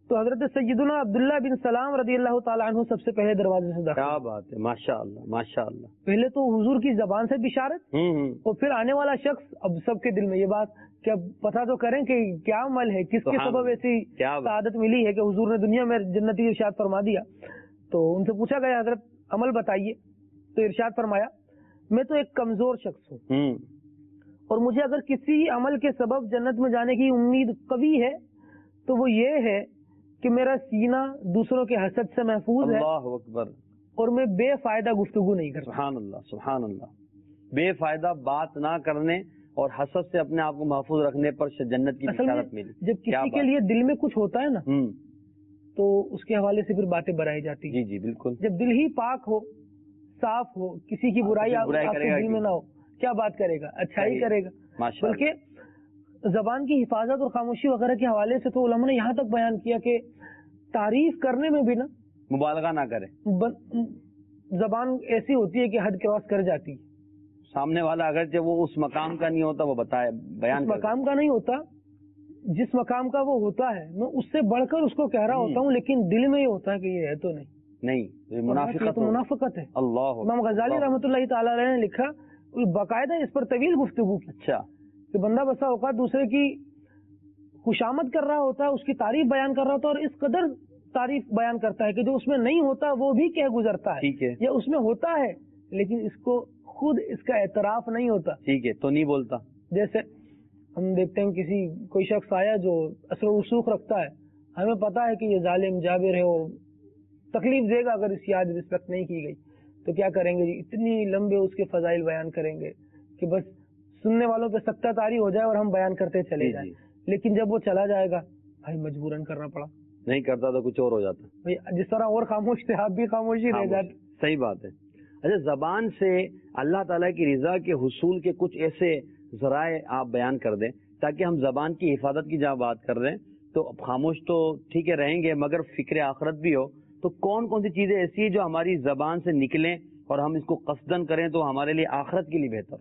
تو حضرت سیدنا عبداللہ بن سلام رضی اللہ تعالیٰ عنہ سب سے پہلے دروازے سے داخل. کیا بات ہے، ماشاء اللہ ماشاء اللہ. پہلے تو حضور کی زبان سے بشارت، اور پھر آنے والا شخص. اب سب کے دل میں یہ بات کہ اب پتہ تو کریں کہ کیا عمل ہے، کس کے سبب ایسی سعادت ملی ہے کہ حضور نے دنیا میں جنتی ارشاد فرما دیا. تو ان سے پوچھا گیا حضرت عمل بتائیے، تو ارشاد فرمایا میں تو ایک کمزور شخص ہوں، اور مجھے اگر کسی عمل کے سبب جنت میں جانے کی امید قوی ہے تو وہ یہ ہے کہ میرا سینہ دوسروں کے حسد سے محفوظ ہے. اللہ اکبر. اور میں بے فائدہ گفتگو نہیں کرتا. سبحان اللہ سبحان اللہ. بے فائدہ بات نہ کرنے اور حسد سے اپنے آپ کو محفوظ رکھنے پر جنت کی بشارت ملی. جب کسی کے لیے دل میں کچھ ہوتا ہے نا تو اس کے حوالے سے پھر باتیں بڑھائی جاتی ہیں. جی جی بالکل. جب دل ہی پاک ہو، صاف ہو، کسی کی برائی آپ کے دل میں نہ ہو، کیا بات کرے گا؟ اچھائی کرے گا. بلکہ زبان کی حفاظت اور خاموشی وغیرہ کے حوالے سے تو علماء نے یہاں تک بیان کیا کہ تعریف کرنے میں بھی نا مبالغہ نہ کرے. زبان ایسی ہوتی ہے کہ حد کراس کر جاتی ہے. سامنے والا اگرچہ وہ اس مقام کا نہیں ہوتا وہ بتائے بیان اس مقام کا نہیں ہوتا، جس مقام کا وہ ہوتا ہے میں اس سے بڑھ کر اس کو کہہ رہا ہوتا ہوں، لیکن دل میں یہ ہوتا ہے کہ یہ ہے تو نہیں نہیں منافقت منافقت ہے. اللہ. امام غزالی رحمۃ اللہ تعالی علیہ نے لکھا، باقاعدہ اس پر طویل گفتگو کی. اچھا. کہ بندہ بسا اوقات دوسرے کی خوشامد کر رہا ہوتا ہے، اس کی تعریف بیان کر رہا ہوتا ہے، اور اس قدر تعریف بیان کرتا ہے کہ جو اس میں نہیں ہوتا وہ بھی کہہ گزرتا ہے. ٹھیک ہے. یا اس میں ہوتا ہے لیکن اس کو خود اس کا اعتراف نہیں ہوتا. ٹھیک ہے، تو نہیں بولتا. جیسے ہم دیکھتے ہیں کسی کوئی شخص آیا جو اثر و رسوخ رکھتا ہے، ہمیں پتا ہے کہ یہ ظالم جابر ہے اور تکلیف دے گا اگر اس کی آج رسپیکٹ نہیں کی گئی، تو کیا کریں گے جی؟ اتنی لمبے اس کے فضائل بیان کریں گے کہ بس سننے والوں پہ سکتہ طاری ہو جائے اور ہم بیان کرتے چلے جائیں. لیکن جب وہ چلا جائے گا بھائی مجبوراً کرنا پڑا، نہیں کرتا تو کچھ اور ہو جاتا. جس طرح اور خاموش تھے آپ بھی خاموشی رہ جاتے. صحیح بات ہے. اچھا، زبان سے اللہ تعالیٰ کی رضا کے حصول کے کچھ ایسے ذرائع آپ بیان کر دیں تاکہ ہم زبان کی حفاظت کی جہاں بات کر رہے ہیں تو خاموش تو ٹھیک ہے رہیں گے، مگر فکر آخرت بھی ہو تو کون کون سی چیزیں ایسی ہیں جو ہماری زبان سے نکلیں اور ہم اس کو قصدن کریں تو ہمارے لیے آخرت کے لیے بہتر؟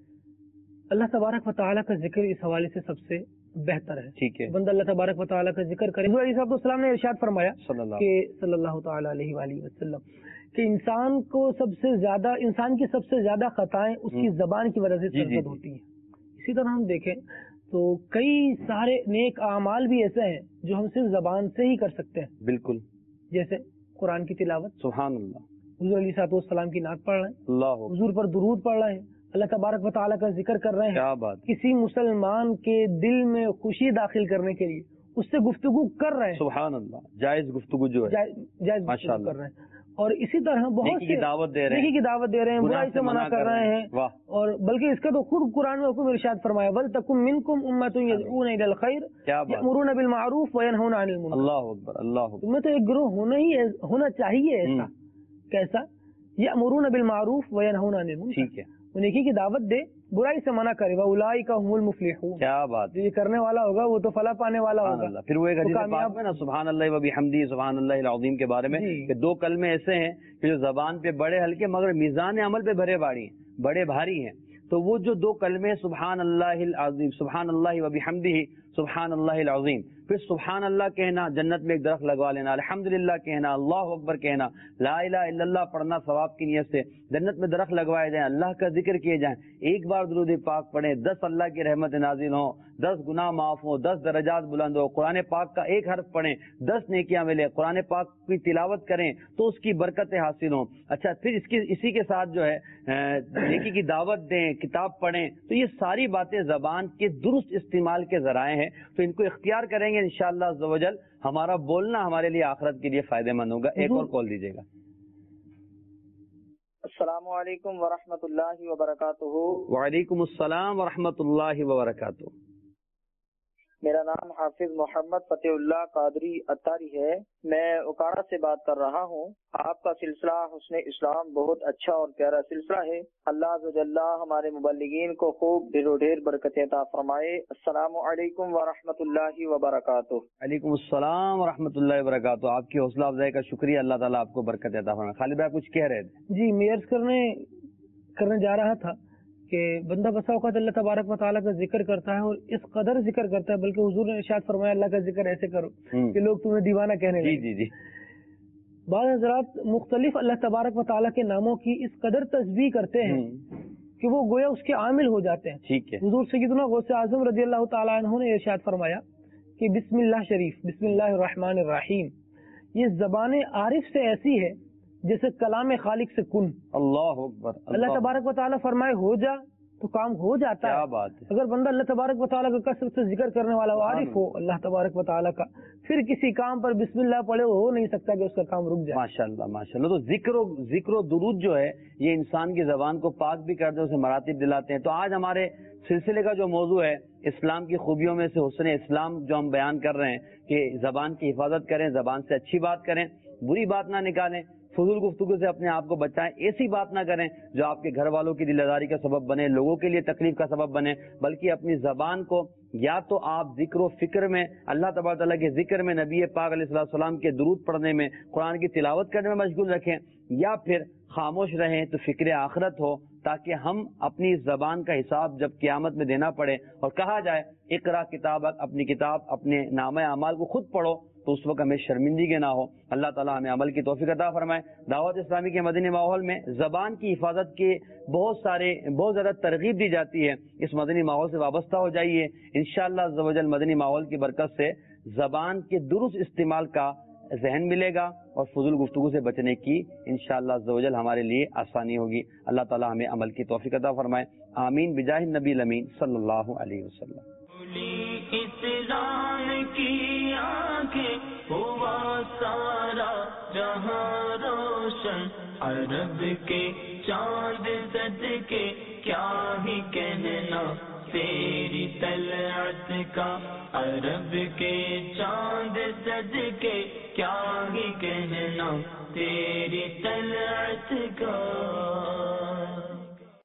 اللہ تبارک و تعالیٰ کا ذکر اس حوالے سے سب سے بہتر ہے. ٹھیک ہے. بندہ اللہ تبارک و تعالیٰ کا ذکر کرے. حضور علیہ الصلوۃ والسلام نے ارشاد فرمایا کہ صلی اللہ تعالیٰ علیہ وآلہ وسلم کہ انسان کو سب سے زیادہ انسان کی سب سے زیادہ خطائیں اس کی زبان کی وجہ سے سرزد ہوتی ہیں. اسی طرح ہم دیکھیں تو کئی سارے نیک اعمال بھی ایسے ہیں جو ہم صرف زبان سے ہی کر سکتے ہیں. بالکل. جیسے قرآن کی تلاوت، سبحان اللہ، حضور علیہ الصلوۃ والسلام کی نعت پڑھ رہے ہیں، اللہ حضور پر درود پڑھ رہے ہیں، اللہ تبارک و تعالیٰ کا ذکر کر رہے ہیں. کیا بات. کسی مسلمان کے دل میں خوشی داخل کرنے کے لیے اس سے گفتگو کر رہے ہیں. سبحان اللہ. جائز گفتگو جو ہے جائز گفتگو کر رہے ہیں. اور اسی طرح بہت سی دعوت دے رہے ہیں، کی دعوت دے رہے ہیں، برائی سے منع کر رہے ہیں. اور بلکہ اس کا تو خود قرآن میں حکم ارشاد فرمایا وَلْتَكُن مِّنكُمْ أُمَّةٌ يَدْعُونَ إِلَى الْخَيْرِ يَأْمُرُونَ بِالْمَعْرُوفِ وَيَنْهَوْنَ عَنِ الْمُنكَرِ. اللہ اکبر اللہ اکبر. تمہیں تو ایک گروہ ہونا ہی ہونا چاہیے ایسا. کیسا؟ يَأْمُرُونَ بِالْمَعْرُوفِ وَيَنْهَوْنَ عَنِ الْمُنكَرِ. ٹھیک ہے. نیکی کی دعوت دے، برائی سے منع کرے. وَأُولَٰئِكَ هُمُ الْمُفْلِحُونَ. کیا بات. یہ کرنے والا ہوگا وہ تو فلاح پانے والا ہوگا. پھر وہ ایک حدیث پاک میں نا سبحان اللہ و بحمدہ سبحان اللہ العظیم کے بارے میں کہ دو کلمے ایسے ہیں کہ جو زبان پہ بڑے ہلکے مگر میزان عمل پہ بھرے بھاری ہیں، بڑے بھاری ہیں. تو وہ جو دو کلمے سبحان اللہ العظیم، سبحان اللہ و بحمدہ سبحان اللہ العظیم، پھر سبحان اللہ کہنا، جنت میں ایک درخت لگوا لینا، الحمدللہ کہنا، اللہ اکبر کہنا، لا الہ الا اللہ پڑھنا ثواب کی نیت سے، جنت میں درخت لگوائے جائیں، اللہ کا ذکر کیے جائیں، ایک بار درود پاک پڑھیں، دس اللہ کی رحمت نازل ہوں، دس گناہ معاف ہوں، دس درجات بلند ہو، قرآن پاک کا ایک حرف پڑھیں، دس نیکیاں ملے، قرآن پاک کی تلاوت کریں تو اس کی برکتیں حاصل ہوں. اچھا پھر اس کی اسی کے ساتھ جو ہے نیکی کی دعوت دیں، کتاب پڑھیں. تو یہ ساری باتیں زبان کے درست استعمال کے ذرائع ہیں، تو ان کو اختیار کریں گے انشاءاللہ عز و جل ہمارا بولنا ہمارے لیے آخرت کے لیے فائدہ مند ہوگا. ایک اور کال دیجیے گا. السلام علیکم ورحمۃ اللہ وبرکاتہ. وعلیکم السلام ورحمۃ اللہ وبرکاتہ. میرا نام حافظ محمد فتح اللہ قادری اتاری ہے. میں اکاڑا سے بات کر رہا ہوں. آپ کا سلسلہ حسن اسلام بہت اچھا اور پیارا سلسلہ ہے. اللہ عز و جل ہمارے مبلغین کو خوب ڈھیر و ڈھیر برکتیں عطا فرمائے. السلام علیکم ورحمۃ اللہ وبرکاتہ. وعلیکم السلام ورحمۃ اللہ وبرکاتہ. آپ کی حوصلہ افزائی کا شکریہ. اللہ تعالیٰ آپ کو برکت عطا فرمائے. خالد بھائی کچھ کہہ رہے تھے؟ جی میں عرض کرنے کرنے جا رہا تھا کہ بندہ بسا اوقات اللہ تبارک و تعالیٰ کا ذکر کرتا ہے اور اس قدر ذکر کرتا ہے، بلکہ حضور نے ارشاد فرمایا اللہ کا ذکر ایسے کرو کہ لوگ تمہیں دیوانہ کہنے لگیں۔ جی جی جی بعض حضرات مختلف اللہ تبارک و تعالیٰ کے ناموں کی اس قدر تسبیح کرتے ہیں کہ وہ گویا اس کے عامل ہو جاتے ہیں۔ ٹھیک ہے۔ حضور سیدنا غوث اعظم رضی اللہ تعالیٰ عنہ نے ارشاد فرمایا کہ بسم اللہ شریف، بسم اللہ الرحمن الرحیم، یہ زبان عارف سے ایسی ہے جیسے کلام خالق سے کن۔ اللہ اکبر۔ اللہ تبارک و تعالیٰ فرمائے ہو جا تو کام ہو جاتا کیا ہے۔ بات ہے۔ اگر بندہ اللہ تبارک و تعالیٰ کا کثرت سے ذکر کرنے والا ہو، عارف ہو اللہ تبارک و تعالیٰ کا، پھر کسی کام پر بسم اللہ پڑھے ہو نہیں سکتا کہ اس کا کام رک جائے۔ ماشاء اللہ ماشاء اللہ۔ تو ذکر و ذکر و درود جو ہے یہ انسان کی زبان کو پاک بھی کرتے ہیں، اسے مراتب دلاتے ہیں۔ تو آج ہمارے سلسلے کا جو موضوع ہے اسلام کی خوبیوں میں سے حسن اسلام جو ہم بیان کر رہے ہیں کہ زبان کی حفاظت کریں، زبان سے اچھی بات کریں، بری بات نہ نکالیں، فضول گفتگو سے اپنے آپ کو بچائیں، ایسی بات نہ کریں جو آپ کے گھر والوں کی دل آزاری کا سبب بنے، لوگوں کے لیے تکلیف کا سبب بنے، بلکہ اپنی زبان کو یا تو آپ ذکر و فکر میں، اللہ تبارک تعالیٰ کے ذکر میں، نبی پاک علیہ الصلوۃ والسلام کے درود پڑھنے میں، قرآن کی تلاوت کرنے میں مشغول رکھیں، یا پھر خاموش رہیں تو فکر آخرت ہو، تاکہ ہم اپنی زبان کا حساب جب قیامت میں دینا پڑے اور کہا جائے اقرا کتابک، اپنی کتاب اپنے نامہ اعمال کو خود پڑھو، تو اس وقت ہمیں شرمندگی نہ ہو۔ اللہ تعالیٰ ہمیں عمل کی توفیق عطا فرمائے۔ دعوت اسلامی کے مدنی ماحول میں زبان کی حفاظت کے بہت سارے بہت زیادہ ترغیب دی جاتی ہے، اس مدنی ماحول سے وابستہ ہو جائیے۔ انشاءاللہ عز و جل مدنی ماحول کی برکت سے زبان کے درست استعمال کا ذہن ملے گا اور فضول گفتگو سے بچنے کی انشاءاللہ عز و جل ہمارے لیے آسانی ہوگی۔ اللہ تعالیٰ ہمیں عمل کی توفیق عطا فرمائے، آمین بجاہ النبی الامین صلی اللہ علیہ وسلم۔ اسلام کی آنکھیں ہوا سارا جہاں روشن، عرب کے چاند صدقے کیا ہی کہنا تیری طلعت کا، عرب کے چاند صدقے کیا ہی کہنا تیری طلعت کا۔